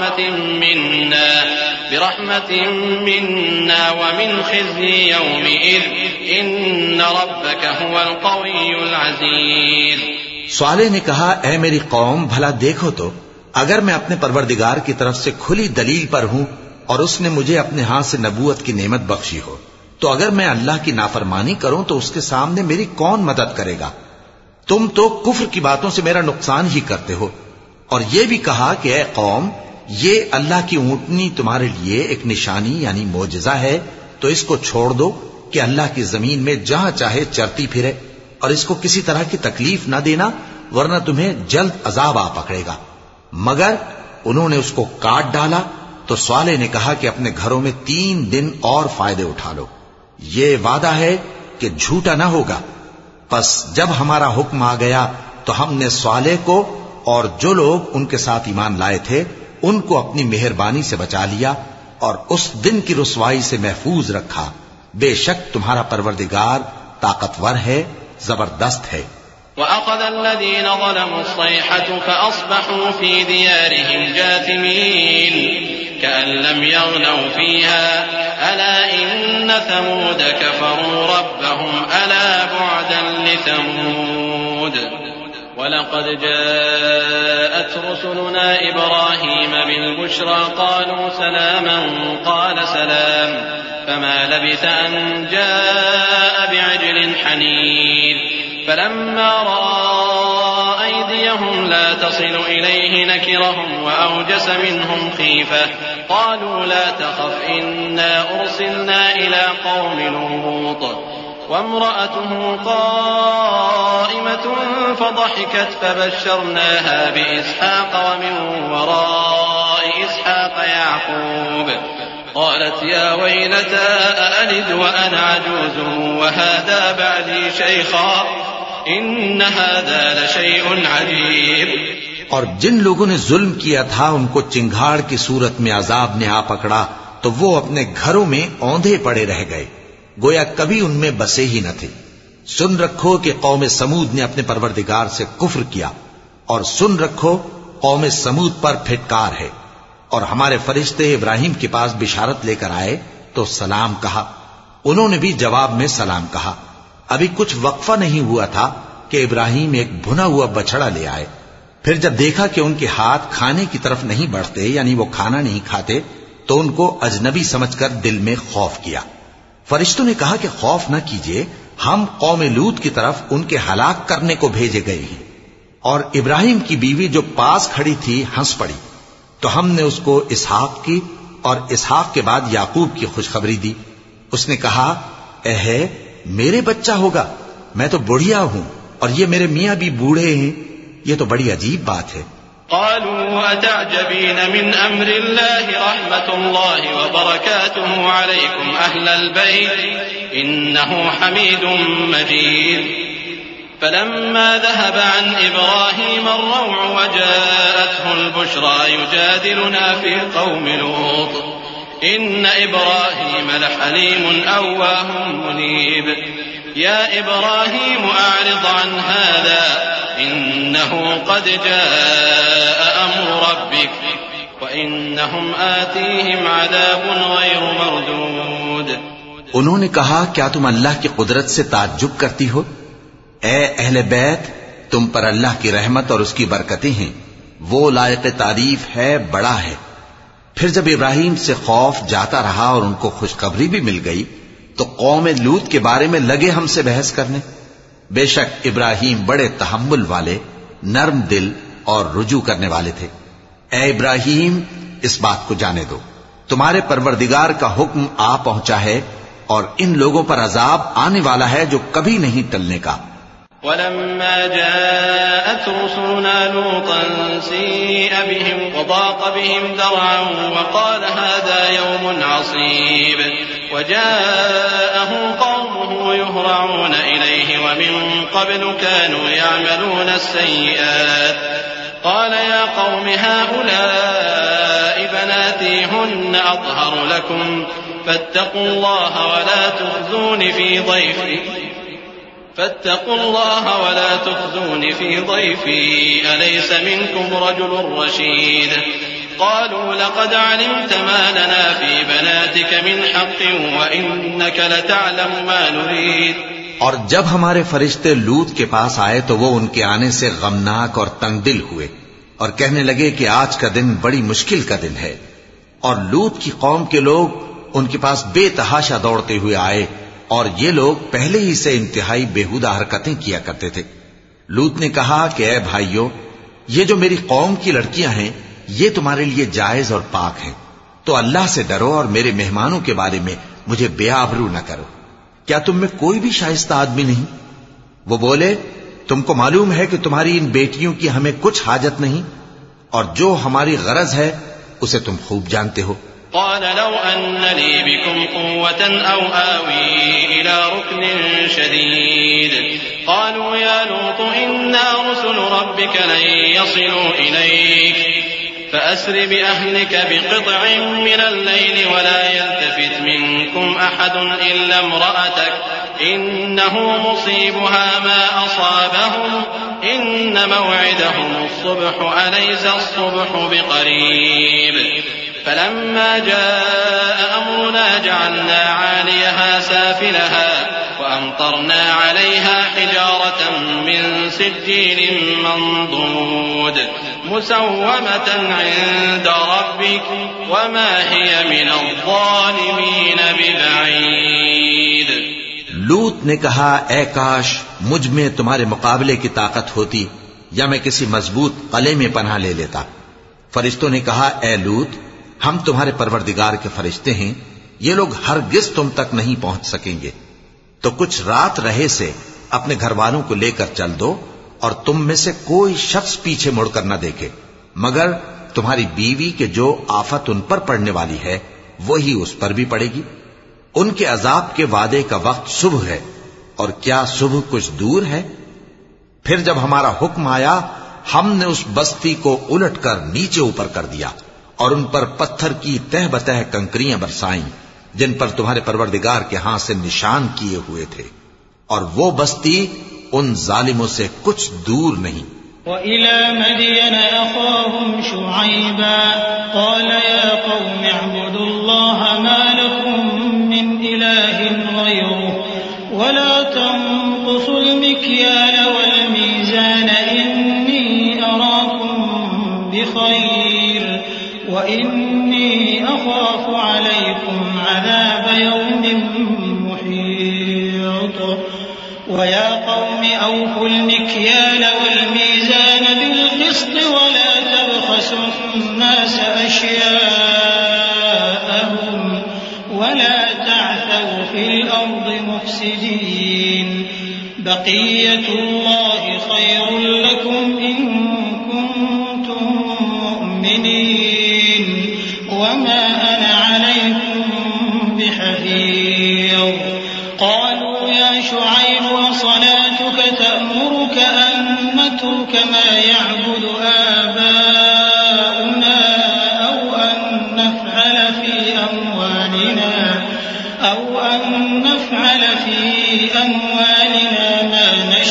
برحمة منا ومن خزي يومئذ إن ربك هو القوي العزيز. صالح نے کہا اے میری قوم بھلا دیکھو تو اگر میں اپنے پروردگار کی طرف سے کھلی دلیل پر ہوں اور اس نے مجھے اپنے ہاتھ سے نبوت کی نعمت بخشی ہو تو اگر میں اللہ کی نافرمانی کروں تو اس کے سامنے میری کون مدد کرے گا؟ تم تو کفر کی باتوں سے میرا نقصان ہی کرتے ہو. اور یہ بھی کہا کہ اے قوم یہ اللہ کی اونٹنی تمہارے لیے ایک نشانی یعنی معجزہ ہے تو اس کو چھوڑ دو کہ اللہ کی زمین میں جہاں چاہے چرتی پھرے اور اس کو کسی طرح کی تکلیف نہ دینا ورنہ تمہیں جلد عذاب آ پکڑے گا. مگر انہوں نے اس کو کاٹ ڈالا تو صالح نے کہا کہ اپنے گھروں میں 3 دن اور فائدے اٹھا لو. یہ وعدہ ہے کہ جھوٹا نہ ہوگا. پس جب ہمارا حکم آ گیا تو ہم نے صالح کو اور جو لوگ ان کے ساتھ ایمان لائے تھے ان کو اپنی مہربانی سے بچا لیا اور اس دن کی رسوائی سے محفوظ رکھا. بے شک تمہارا پروردگار طاقتور ہے، زبردست ہے. وأخذ الذين ظلموا الصيحة فأصبحوا في ديارهم جاثمين كأن لم يغنوا فيها ألا إن ثمود كفروا ربهم ألا بعدا لثمود. ولقد جاءت رسلنا إبراهيم بالبشرى قالوا سلاما قال سلام فما لبث أن جاء بعجل حنيذ فلما رأى أيديهم لا تصل إليه نكرهم وأوجس منهم خيفة قالوا لا تخف إنا أرسلنا إلى قوم لوط وامرأته قائمة فضحكت فبشرناها بإسحاق ومن وراء إسحاق يعقوب قالت يا ويلتى أألد وأنا عجوز وهذا بعدي شيخا إن هذا لشيء عجيب. اور جن لوگوں نے ظلم کیا تھا ان کو چنگھاڑ کی صورت میں عذاب نے آ پکڑا تو وہ اپنے گھروں میں اوندھے پڑے رہ گئے گویا کبھی ان میں بسے ہی نہ تھے. سن رکھو کہ قوم سمود نے اپنے پروردگار سے کفر کیا اور سن رکھو قوم سمود پر پھٹکار ہے. اور ہمارے فرشتے ابراہیم کے پاس بشارت لے کر آئے تو سلام کہا. انہوں نے بھی جواب میں سلام کہا. ابھی کچھ وقفہ نہیں ہوا تھا کہ ابراہیم ایک بھنا ہوا بچڑا لے آئے. پھر جب دیکھا کہ ان کے ہاتھ کھانے کی طرف نہیں بڑھتے یعنی وہ کھانا نہیں کھاتے تو ان کو اجنبی سمجھ کر دل میں خوف کیا. فرشتوں نے کہا کہ خوف نہ کیجیے، ہم قوم لوط کی طرف ان کے ہلاک کرنے کو بھیجے گئے ہیں. اور ابراہیم کی بیوی جو پاس کھڑی تھی ہنس پڑی تو ہم نے اس کو اسحاق کی اور اسحاق کے بعد یعقوب کی خوشخبری دی. اس نے کہا اے میرے بچہ ہوگا، میں تو بڑھیا ہوں اور یہ میرے میاں بھی بوڑھے ہیں، یہ تو بڑی عجیب بات ہے. قالوا أتعجبين من أمر الله رحمة الله وبركاته عليكم أهل البيت إنه حميد مجيد. فلما ذهب عن إبراهيم الروع وجاءته البشرى يجادلنا في قوم لوط إن إبراهيم لحليم أواه منيب. يا إبراهيم أعرض عن هذا إنه قد جاء أمر ربك وإنهم آتيهم عذاب غير مردود. انہوں نے کہا کیا تم اللہ کی قدرت سے تعجب کرتی ہو؟ اے اہل بیت تم پر اللہ کی رحمت اور اس کی برکتیں ہیں، وہ لائق تعریف ہے، بڑا ہے. پھر جب ابراہیم سے خوف جاتا رہا اور ان کو خوشخبری بھی مل گئی تو قوم لوط کے بارے میں لگے ہم سے بحث کرنے. بے شک ابراہیم بڑے تحمل والے، نرم دل اور رجوع کرنے والے تھے. اے ابراہیم اس بات کو جانے دو تمہارے پروردگار کا حکم آ پہنچا ہے اور ان لوگوں پر عذاب آنے والا ہے جو کبھی نہیں ٹلنے کا. ولما جاءت رسلنا لوطا سيء بهم وضاق بهم ذرعا وقال هذا يوم عصيب وجاءه قومه يهرعون إليه ومن قبل كانوا يعملون السيئات قال يا قوم هؤلاء بناتي هن أطهر لكم فاتقوا الله ولا تخزون في ضيفي أليس منكم رجل رشيد قالوا لقد علمت ما لنا في بناتك من حق وإنك لتعلم ما نريد. اور جب ہمارے فرشتے لوط کے پاس آئے تو وہ ان کے آنے سے غمناک اور تنگ دل ہوئے اور کہنے لگے کہ آج کا دن بڑی مشکل کا دن ہے. اور لوط کی قوم کے لوگ ان کے پاس بے تحاشا دوڑتے ہوئے آئے اور یہ لوگ پہلے ہی سے انتہائی بےہودہ حرکتیں کیا کرتے تھے. لوط نے کہا کہ اے بھائیو، یہ جو میری قوم کی لڑکیاں ہیں یہ تمہارے لیے جائز اور پاک ہیں، تو اللہ سے ڈرو اور میرے مہمانوں کے بارے میں مجھے بے آبرو نہ کرو. کیا تم میں کوئی بھی شائستہ آدمی نہیں؟ وہ بولے تم کو معلوم ہے کہ تمہاری ان بیٹیوں کی ہمیں کچھ حاجت نہیں اور جو ہماری غرض ہے اسے تم خوب جانتے ہو. قال لو أن لي بكم قوة أو آوي إلى ركن شديد قالوا يا لوط إنا رسل ربك لن يصلوا إليك فأسر بأهلك بقطع من الليل ولا يلتفت منكم أحد إلا امرأتك إنه مصيبها ما أصابهم إن موعدهم الصبح أليس الصبح بقريب. فلما جاء أمرنا جعلنا عاليها سافلها وأمطرنا عليها حجارة من سجيل منضود مسومة عند ربك وما هي من الظالمين ببعيد. لوط نے کہا اے کاش مجھ میں تمہارے مقابلے کی طاقت ہوتی یا میں کسی مضبوط قلعے میں پناہ لے لیتا. فرشتوں نے کہا اے لوط ہم تمہارے پروردگار کے فرشتے ہیں، یہ لوگ ہرگز تم تک نہیں پہنچ سکیں گے. تو کچھ رات رہے سے اپنے گھر والوں کو لے کر چل دو اور تم میں سے کوئی شخص پیچھے مڑ کر نہ دیکھے مگر تمہاری بیوی کے جو آفت ان پر پڑنے والی ہے وہی اس پر بھی پڑے گی. ان کے عذاب کے وعدے کا وقت صبح ہے اور کیا صبح کچھ دور ہے؟ پھر جب ہمارا حکم آیا ہم نے اس بستی کو الٹ کر نیچے اوپر کر دیا اور ان پر پتھر کی تہ بتہ کنکریاں برسائیں جن پر تمہارے پروردگار کے ہاں سے نشان کیے ہوئے تھے، اور وہ بستی ان ظالموں سے کچھ دور نہیں. وَإِلَى مَدْيَنَ أَخَاهُمْ شُعَيْبًا قَالَ يَا قَوْمِ اعْبُدُوا اللَّهَ مَا لَكُمْ مِنْ إِلَٰهٍ غَيْرُهُ وَلَا تَنقُصُوا الْمِكْيَالَ وَالْمِيزَانَ إِنِّي أَرَاكُمْ بِخَيْرٍ وَإِنِّي أَخَافُ عَلَيْكُمْ عَذَابَ يَوْمٍ مُحِيطٍ. وَيَا قَوْمِ أَوْفُوا الْمِكْيَالَ وَالْمِيزَانَ بِالْقِسْطِ وَلَا تَبْخَسُوا النَّاسَ أَشْيَاءَهُمْ وَلَا تَعْثَوْا فِي الْأَرْضِ مُفْسِدِينَ. بَقِيَّةُ اللَّهِ خَيْرٌ لَكُمْ إِن كُنتُم مُّؤْمِنِينَ وَمَا أَنَا عَلَيْكُمْ بِحَفِيظٍ. قالوا يا شعيب وصلاتك تأمرك أن نترك ما يعبد آباؤنا أو أن نفعل في أموالنا ما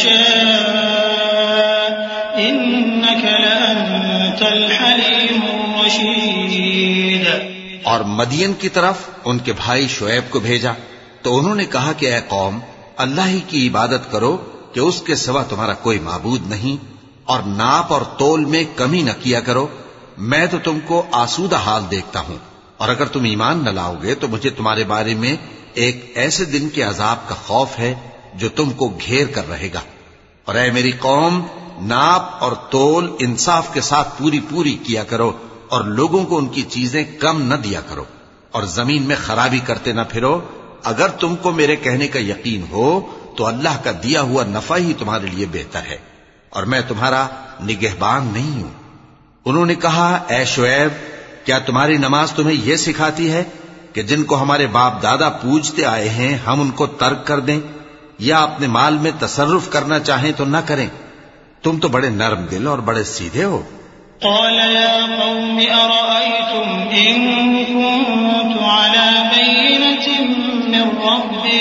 نشاء إنك لأنت الحليم الرشيد. اور مدین کی طرف ان کے بھائی شعیب کو بھیجا تو انہوں نے کہا کہ اے قوم اللہ ہی کی عبادت کرو کہ اس کے سوا تمہارا کوئی معبود نہیں، اور ناپ اور تول میں کمی نہ کیا کرو. میں تو تم کو آسودہ حال دیکھتا ہوں، اور اگر تم ایمان نہ لاؤ گے تو مجھے تمہارے بارے میں ایک ایسے دن کے عذاب کا خوف ہے جو تم کو گھیر کر رہے گا. اور اے میری قوم ناپ اور تول انصاف کے ساتھ پوری پوری کیا کرو اور لوگوں کو ان کی چیزیں کم نہ دیا کرو اور زمین میں خرابی کرتے نہ پھرو. اگر تم کو میرے کہنے کا یقین ہو تو اللہ کا دیا ہوا نفع ہی تمہارے لیے بہتر ہے، اور میں تمہارا نگہبان نہیں ہوں۔ انہوں نے کہا، اے شعیب، کیا تمہاری نماز تمہیں یہ سکھاتی ہے کہ جن کو ہمارے باپ دادا پوجتے آئے ہیں ہم ان کو ترک کر دیں یا اپنے مال میں تصرف کرنا چاہیں تو نہ کریں؟ تم تو بڑے نرم دل اور بڑے سیدھے ہو۔ قال يا قوم أرأيتم إن كنت على بينة من ربي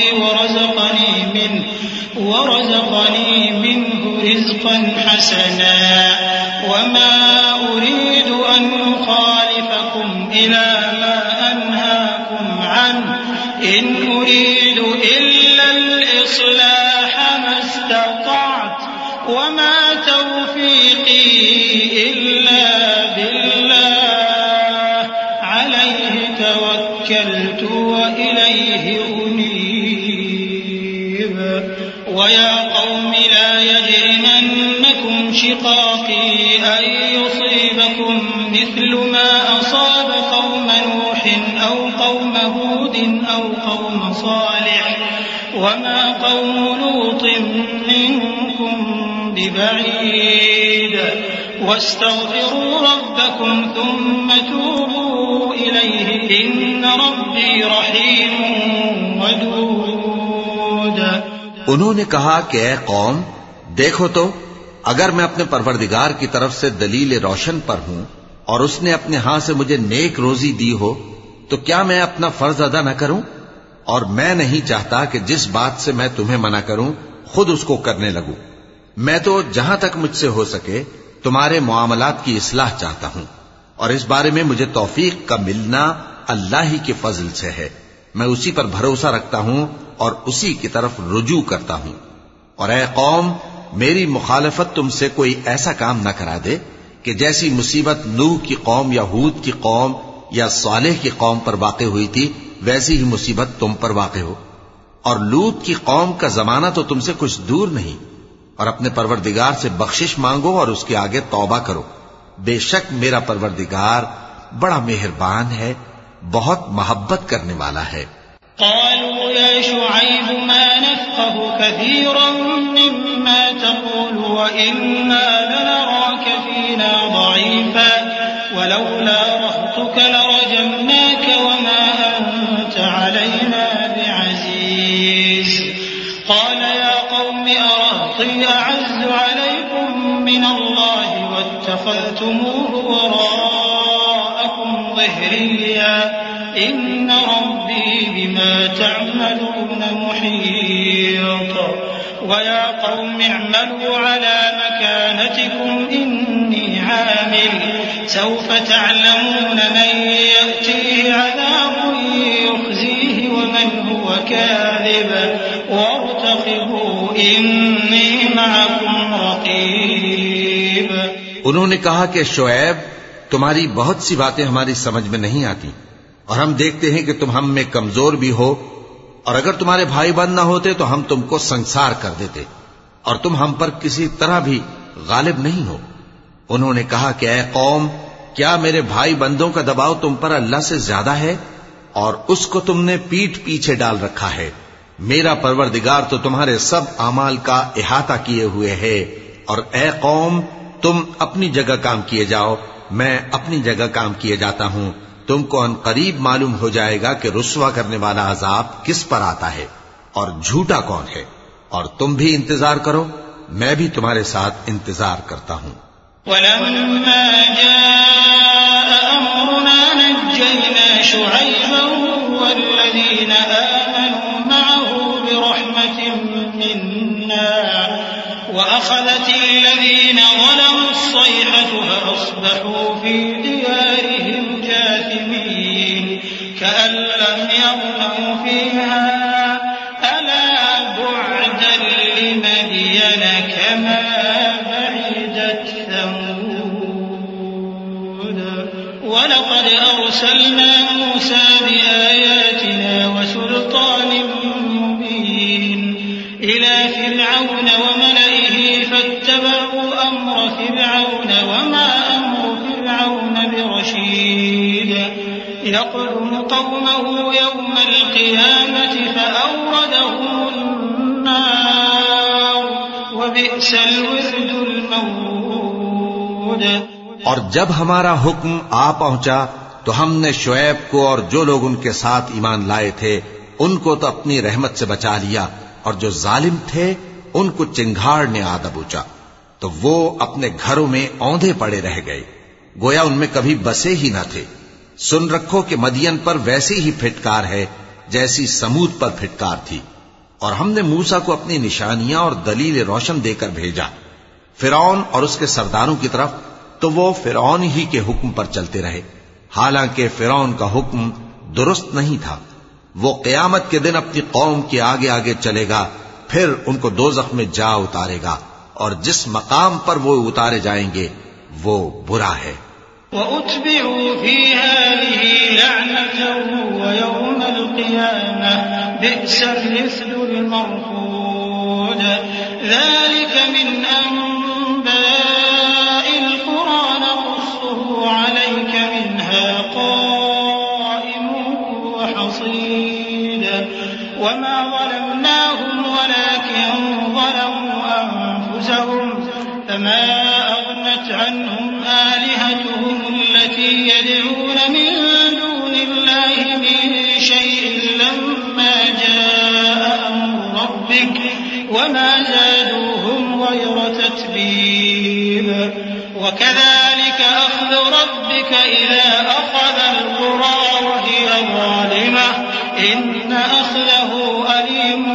ورزقني منه رزقا حسنا وما أريد أن أخالفكم إلى ما أنهاكم عنه إن أريد إلا الإصلاح ما استطعت وما توفيقي إلا بالله عليه توكلت وإليه أنيب ويا قوم لا يجرمنكم شقاقي أن يصيبكم مثل ما أصاب قوم نوح أو قوم هود أو قوم صالح وما قوم لوط منكم ببعيد واستغفروا ربكم ثم توبوا إليه إن ربي رحيم ودود۔ انہوں نے کہا کہ اے قوم، دیکھو تو اگر میں اپنے پروردگار کی طرف سے دلیل روشن پر ہوں اور اس نے اپنے ہاں سے مجھے نیک روزی دی ہو تو کیا میں اپنا فرض ادا نہ کروں؟ اور میں نہیں چاہتا کہ جس بات سے میں تمہیں منع کروں خود اس کو کرنے لگوں۔ میں تو جہاں تک مجھ سے ہو سکے تمہارے معاملات کی اصلاح چاہتا ہوں، اور اس بارے میں مجھے توفیق کا ملنا اللہ ہی کے فضل سے ہے۔ میں اسی پر بھروسہ رکھتا ہوں اور اسی کی طرف رجوع کرتا ہوں۔ اور اے قوم، میری مخالفت تم سے کوئی ایسا کام نہ کرا دے کہ جیسی مصیبت نوح کی قوم یا ہود کی قوم یا صالح کی قوم پر واقع ہوئی تھی ویسی ہی مصیبت تم پر واقع ہو۔ اور لوط کی قوم کا زمانہ تو تم سے کچھ دور نہیں۔ اور اپنے پروردگار سے بخشش مانگو اور اس کے آگے توبہ کرو، بے شک میرا پروردگار بڑا مہربان ہے، بہت محبت کرنے والا ہے۔ قالوا يا شعيب ما نفقه كثيرا مما تقول وإنا لنراك فينا ضعيفا ولولا رهطك لرجمناك وما أنت علينا بعزيز قال يا قوم أرهطي أعز عليكم من الله واتخذتموه وراءكم ظهريا إن ربي بما تعملون محيط ويا قوم اعملوا على مكانتكم إني عامل سوف تعلمون من يأتيه عذاب يخزيه ومن هو كاذب وارتقبوا إني معكم رقيب۔ انہوں نے کہا کہ شعیب، تمہاری بہت سی باتیں ہماری سمجھ میں نہیں آتی، اور ہم دیکھتے ہیں کہ تم ہم میں کمزور بھی ہو، اور اگر تمہارے بھائی بند نہ ہوتے تو ہم تم کو سنسار کر دیتے، اور تم ہم پر کسی طرح بھی غالب نہیں ہو۔ انہوں نے کہا کہ اے قوم، کیا میرے بھائی بندوں کا دباؤ تم پر اللہ سے زیادہ ہے؟ اور اس کو تم نے پیٹھ پیچھے ڈال رکھا ہے۔ میرا پروردگار تو تمہارے سب اعمال کا احاطہ کیے ہوئے ہے۔ اور اے قوم، تم اپنی جگہ کام کیے جاؤ، میں اپنی جگہ کام کیے جاتا ہوں۔ تم کو ان قریب معلوم ہو جائے گا کہ رسوا کرنے والا عذاب کس پر آتا ہے اور جھوٹا کون ہے۔ اور تم بھی انتظار کرو، میں بھی تمہارے ساتھ انتظار کرتا ہوں۔ ولما جاء أمرنا نجينا شعيبا والذين آمنوا معه برحمة منا وأخذت الذين ظلموا الصيحة فأصبحوا في ديارهم جاثمين كأن لم يغنوا فيها ألا بعدا لمدين كما بعدت ثمود ولقد أرسلنا موسى بآياتنا وسلطان مبين إلى فرعون وملئه فاتبعوا أمر فرعون وما أمر فرعون برشيد يقدم قومه يوم القيامة فأوردهم النار وبئس الورد المورود۔ اور جب ہمارا حکم آ پہنچا تو ہم نے شعیب کو اور جو لوگ ان کے ساتھ ایمان لائے تھے ان کو تو اپنی رحمت سے بچا لیا، اور جو ظالم تھے ان کو چنگھاڑ نے آ دبوچا، تو وہ اپنے گھروں میں اوندھے پڑے رہ گئے، گویا ان میں کبھی بسے ہی نہ تھے۔ سن رکھو کہ مدین پر ویسی ہی پھٹکار ہے جیسی سمود پر پھٹکار تھی، اور ہم نے موسیٰ کو اپنی نشانیاں اور دلیل روشن دے کر بھیجا فرعون اور اس کے سرداروں کی طرف، تو وہ فرعون ہی کے حکم پر چلتے رہے، حالانکہ فرعون کا حکم درست نہیں تھا۔ وہ قیامت کے دن اپنی قوم کے آگے آگے چلے گا، پھر ان کو دوزخ میں جا اتارے گا، اور جس مقام پر وہ اتارے جائیں گے وہ برا ہے۔ وَأُتْبِعُوا فِي هَٰذِهِ لَعْنَةً وَيَوْمَ الْقِيَامَةِ بِئْسَ الرِّفْدُ الْمَرْفُودُ۔ ذَٰلِكَ مِنْ أَنبَاءِ الْقُرَىٰ نَقُصُّهُ عَلَيْكَ مِنْهَا قَائِمٌ وَحَصِيدٌ۔ وَمَا ظَلَمْنَاهُمْ وَلَٰكِن ظَلَمُوا أَنفُسَهُمْ، فَمَا أَغْنَتْ عَنْهُمْ آلِهَتُهُمُ الَّتِي يَدْعُونَ مِن دُونِ اللَّهِ مِن شَيْءٍ لَّمَّا جَاءَ أَمْرُ رَبِّكَ وَمَا زَادُوهُمْ غَيْرَ تَتْبِيبٍ۔ وَكَذَٰلِكَ أَخْذُ رَبِّكَ إِذَا أَخَذَ الْقُرَىٰ وَهِيَ ظَالِمَةٌ إِنَّ أَخْذَهُ أَلِيمٌ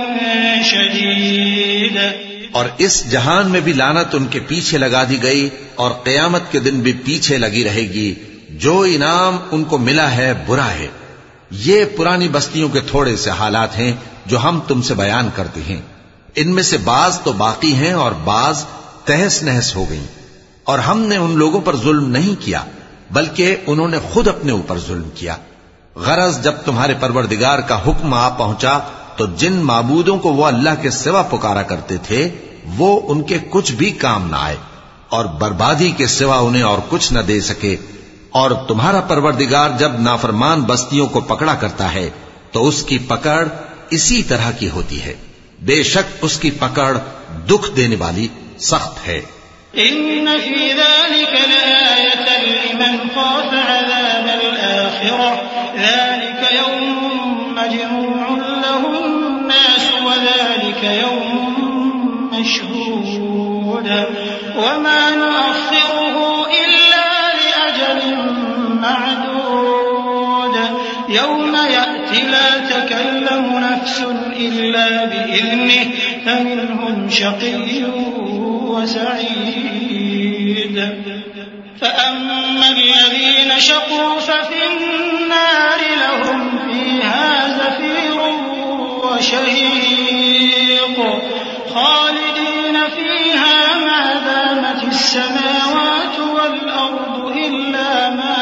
شَدِيدٌ۔ اور اس جہان میں بھی لعنت ان کے پیچھے لگا دی گئی، اور قیامت کے دن بھی پیچھے لگی رہے گی۔ جو انعام ان کو ملا ہے برا ہے۔ یہ پرانی بستیوں کے تھوڑے سے حالات ہیں جو ہم تم سے بیان کرتے ہیں، ان میں سے بعض تو باقی ہیں اور بعض تہس نہس ہو گئیں، اور ہم نے ان لوگوں پر ظلم نہیں کیا بلکہ انہوں نے خود اپنے اوپر ظلم کیا۔ غرض جب تمہارے پروردگار کا حکم آ پہنچا تو جن معبودوں کو وہ اللہ کے سوا پکارا کرتے تھے وہ ان کے کچھ بھی کام نہ آئے، اور بربادی کے سوا انہیں اور کچھ نہ دے سکے۔ اور تمہارا پروردگار جب نافرمان بستیوں کو پکڑا کرتا ہے تو اس کی پکڑ اسی طرح کی ہوتی ہے، بے شک اس کی پکڑ دکھ دینے والی سخت ہے۔ إن في ذلك لآية لمن خاف عذاب الآخرة ذلك يوم مجموع له الناس وذلك يوم مشهود وما نؤخره إلا لأجل معدود يوم يأتي لا تكلم نفس إلا بإذنه فمنهم شقي وسعيد فأما الذين شقوا ففي النار لهم فيها زفير وشهيق خالدين فيها ما دامت السماوات والأرض إلا ما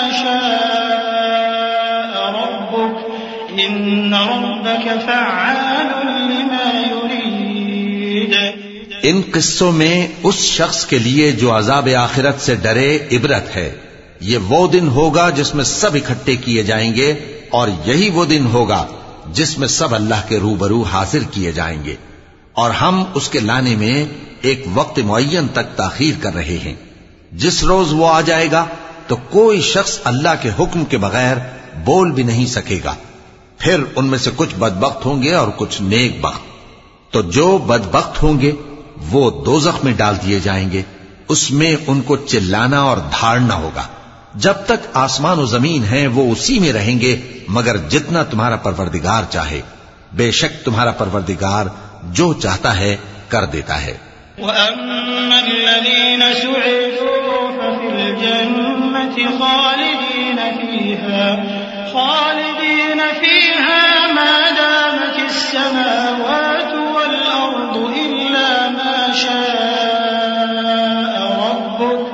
شاء ربك إن ربك فعال لما يريد۔ ان قصوں میں اس شخص کے لیے جو عذاب آخرت سے ڈرے عبرت ہے۔ یہ وہ دن ہوگا جس میں سب اکٹھے کیے جائیں گے، اور یہی وہ دن ہوگا جس میں سب اللہ کے روبرو حاضر کیے جائیں گے، اور ہم اس کے لانے میں ایک وقت معین تک تاخیر کر رہے ہیں۔ جس روز وہ آ جائے گا تو کوئی شخص اللہ کے حکم کے بغیر بول بھی نہیں سکے گا۔ پھر ان میں سے کچھ بدبخت ہوں گے اور کچھ نیک بخت۔ تو جو بدبخت ہوں گے وہ دوزخ میں ڈال دیے جائیں گے، اس میں ان کو چلانا اور دھاڑنا ہوگا۔ جب تک آسمان و زمین ہیں وہ اسی میں رہیں گے مگر جتنا تمہارا پروردگار چاہے، بے شک تمہارا پروردگار جو چاہتا ہے کر دیتا ہے۔ وَأَمَّا الَّذِينَ سُعِدُوا فَفِي الْجَنَّةِ خَالِدِينَ فِيهَا مَا دَامَتِ السَّمَاوَاتُ وَالْأَرْضُ إِلَّا مَا شَاءَ رَبُّكَ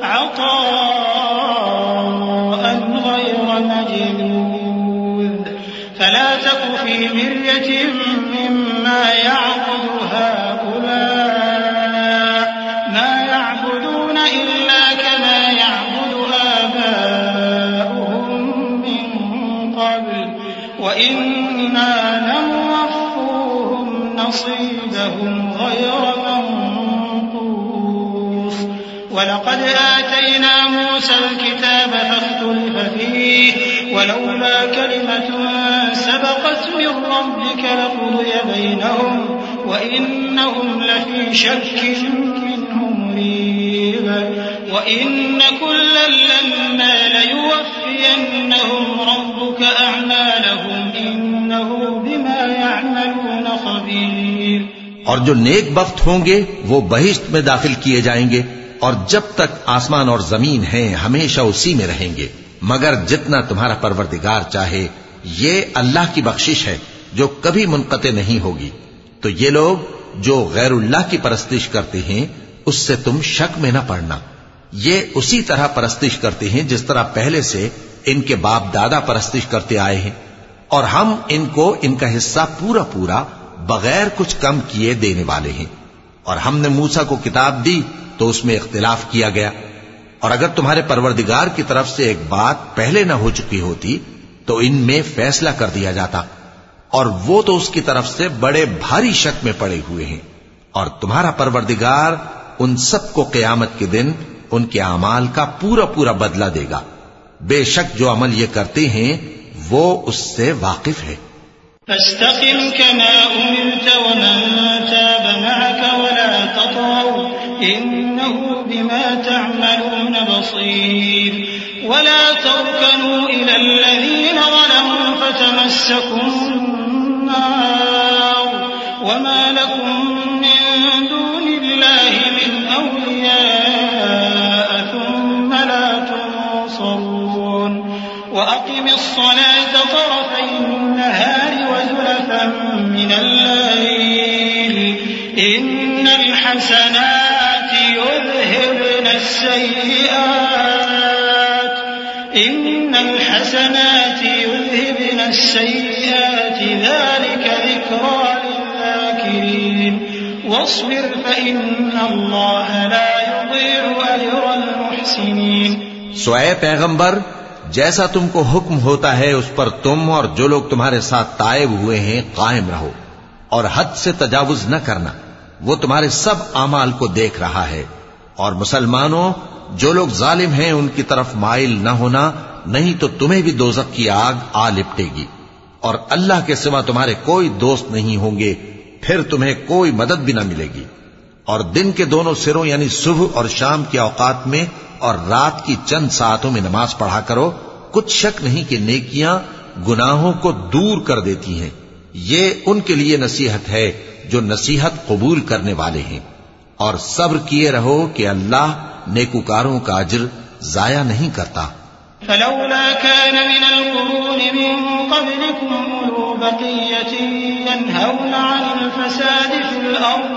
عَطَاءً غَيْرَ مَجْذُوذٍ فَلَا تَكُ فِي مِرْيَةٍ مِّمَّا يَعْبُدُ هَٰؤُلَاءِ مَا يَعْبُدُونَ إِلَّا كَمَا يَعْبُدُ آبَاؤُهُم مِّن قَبْلُ وَإِنَّا لَمُوَفُّوهُمْ نصيبهم غير منقوص ولقد آتينا موسى الكتاب فاختلف فيه ولولا كلمة سبقت من ربك لقضي بينهم وإنهم لفي شك منه مريب وإن كلا لما ليوفينهم ربك أعمالهم إنه بما يعملون خبير. اور جو نیک بخت ہوں گے وہ بہشت میں داخل کیے جائیں گے اور جب تک آسمان اور زمین ہیں ہمیشہ اسی میں رہیں گے مگر جتنا تمہارا پروردگار چاہے. یہ اللہ کی بخشش ہے جو کبھی منقطع نہیں ہوگی. تو یہ لوگ جو غیر اللہ کی پرستش کرتے ہیں اس سے تم شک میں نہ پڑنا. یہ اسی طرح پرستش کرتے ہیں جس طرح پہلے سے ان کے باپ دادا پرستش کرتے آئے ہیں اور ہم ان کو ان کا حصہ پورا پورا بغیر کچھ کم کیے دینے والے ہیں. اور ہم نے موسیٰ کو کتاب دی تو اس میں اختلاف کیا گیا اور اگر تمہارے پروردگار کی طرف سے ایک بات پہلے نہ ہو چکی ہوتی تو ان میں فیصلہ کر دیا جاتا اور وہ تو اس کی طرف سے بڑے بھاری شک میں پڑے ہوئے ہیں. اور تمہارا پروردگار ان سب کو قیامت کے دن ان کے اعمال کا پورا پورا بدلہ دے گا. بے شک جو عمل یہ کرتے ہیں وہ اس سے واقف ہے. فاستقم كما أمرت ومن تاب معك ولا تطغوا إنه بما تعملون بصير ولا تركنوا إلى الذين ظلموا فتمسكم النار وما لكم من دون الله من أولياء ثم لا تنصرون. وأقم الصلاة طرفي النهار وزلفا من الليل إن الحسنات يذهبن السيئات ذلك ذكرى للذاكرين واصبر فإن الله لا يضيع أجر المحسنين. سو اے پیغمبر جیسا تم کو حکم ہوتا ہے اس پر تم اور جو لوگ تمہارے ساتھ تائب ہوئے ہیں قائم رہو اور حد سے تجاوز نہ کرنا. وہ تمہارے سب اعمال کو دیکھ رہا ہے. اور مسلمانوں جو لوگ ظالم ہیں ان کی طرف مائل نہ ہونا نہیں تو تمہیں بھی دوزخ کی آگ آ لپٹے گی اور اللہ کے سوا تمہارے کوئی دوست نہیں ہوں گے پھر تمہیں کوئی مدد بھی نہ ملے گی. اور دن کے دونوں سروں یعنی صبح اور شام کے اوقات میں اور رات کی چند ساعتوں میں نماز پڑھا کرو. کچھ شک نہیں کہ نیکیاں گناہوں کو دور کر دیتی ہیں. یہ ان کے لیے نصیحت ہے جو نصیحت قبول کرنے والے ہیں. اور صبر کیے رہو کہ اللہ نیکوکاروں کا اجر ضائع نہیں کرتا. فلولا كان من القرون من قبلكم أولو بقية ينهون عن الفساد في الأرض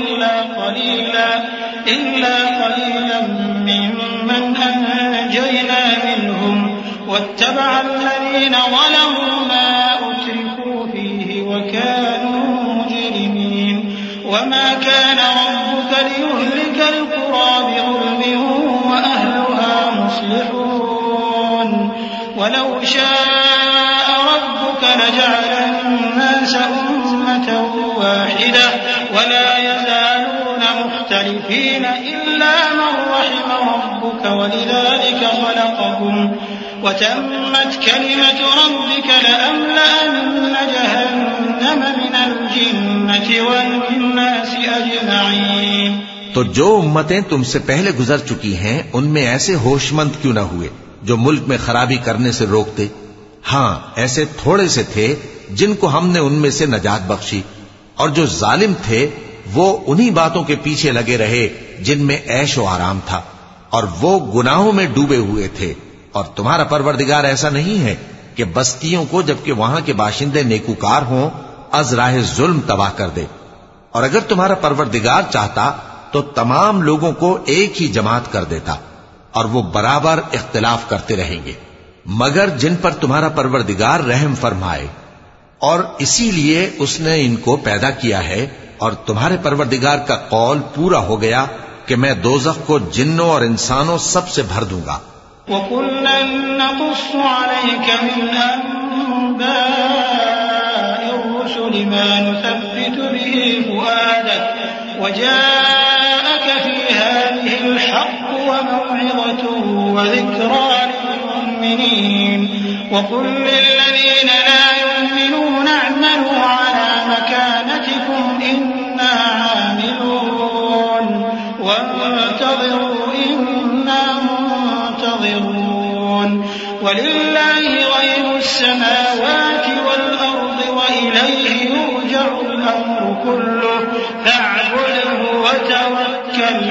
إلا قليلا ممن أنجينا منهم واتبع الذين ظلموا ما أترفوا فيه وكانوا مجرمين. وما كان ربك ليهلك القرى بظلم وأهلها مصلحون ولو شاء ربك لجعل الناس أمة واحدة ولا يزالون مختلفين إلا من رحم ربك ولذلك خلقهم وتمت كلمة ربك لأملأن جهنم من الجنة والناس أجمعين. تو جو امتیں تم سے پہلے گزر چکی ہیں ان میں ایسے ہوش مند کیوں نہ ہوئے جو ملک میں خرابی کرنے سے روکتے؟ ہاں ایسے تھوڑے سے تھے جن کو ہم نے ان میں سے نجات بخشی اور جو ظالم تھے وہ انہی باتوں کے پیچھے لگے رہے جن میں عیش و آرام تھا اور وہ گناہوں میں ڈوبے ہوئے تھے. اور تمہارا پروردگار ایسا نہیں ہے کہ بستیوں کو جبکہ وہاں کے باشندے نیکوکار ہوں از راہ ظلم تباہ کر دے. اور اگر تمہارا پروردگار چاہتا تو تمام لوگوں کو ایک ہی جماعت کر دیتا اور وہ برابر اختلاف کرتے رہیں گے مگر جن پر تمہارا پروردگار رحم فرمائے. اور اسی لیے اس نے ان کو پیدا کیا ہے اور تمہارے پروردگار کا قول پورا ہو گیا کہ میں دوزخ کو جنوں اور انسانوں سب سے بھر دوں گا. وَكُلًّا نَّقُصُّ عَلَيْكَ مِنْ أَنبَاءِ الرُّسُلِ مَا نُثَبِّتُ بِهِ به فؤادك وجاءك في هذه الحق وموعظة وذكرى للمؤمنين وقل للذين لا يؤمنون اعملوا على مكانتكم إنا عاملون وانتظروا إنا منتظرون ولله غيب السماوات والأرض وإليه يرجع الأمر كله فاعبده وتوكل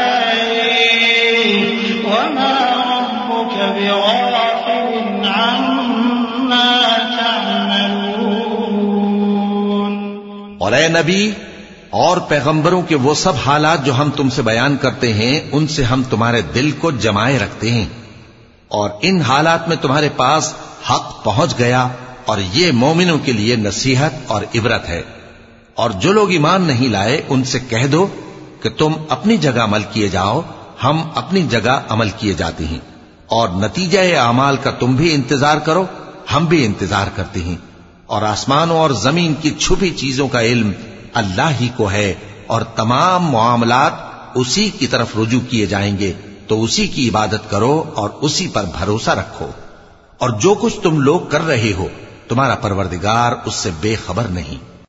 عليه وما ربك بغافل عما تعملون. اور اے نبی اور پیغمبروں کے وہ سب حالات جو ہم تم سے بیان کرتے ہیں ان سے ہم تمہارے دل کو جمائے رکھتے ہیں، اور ان حالات میں تمہارے پاس حق پہنچ گیا، اور یہ مومنوں کے لیے نصیحت اور عبرت ہے. اور جو لوگ ایمان نہیں لائے ان سے کہہ دو کہ تم اپنی جگہ عمل کیے جاؤ، ہم اپنی جگہ عمل کیے جاتے ہیں، اور نتیجہ اعمال کا تم بھی انتظار کرو، ہم بھی انتظار کرتے ہیں. اور آسمانوں اور زمین کی چھپی چیزوں کا علم اللہ ہی کو ہے، اور تمام معاملات اسی کی طرف رجوع کیے جائیں گے، تو اسی کی عبادت کرو اور اسی پر بھروسہ رکھو. اور جو کچھ تم لوگ کر رہے ہو تمہارا پروردگار اس سے بے خبر نہیں.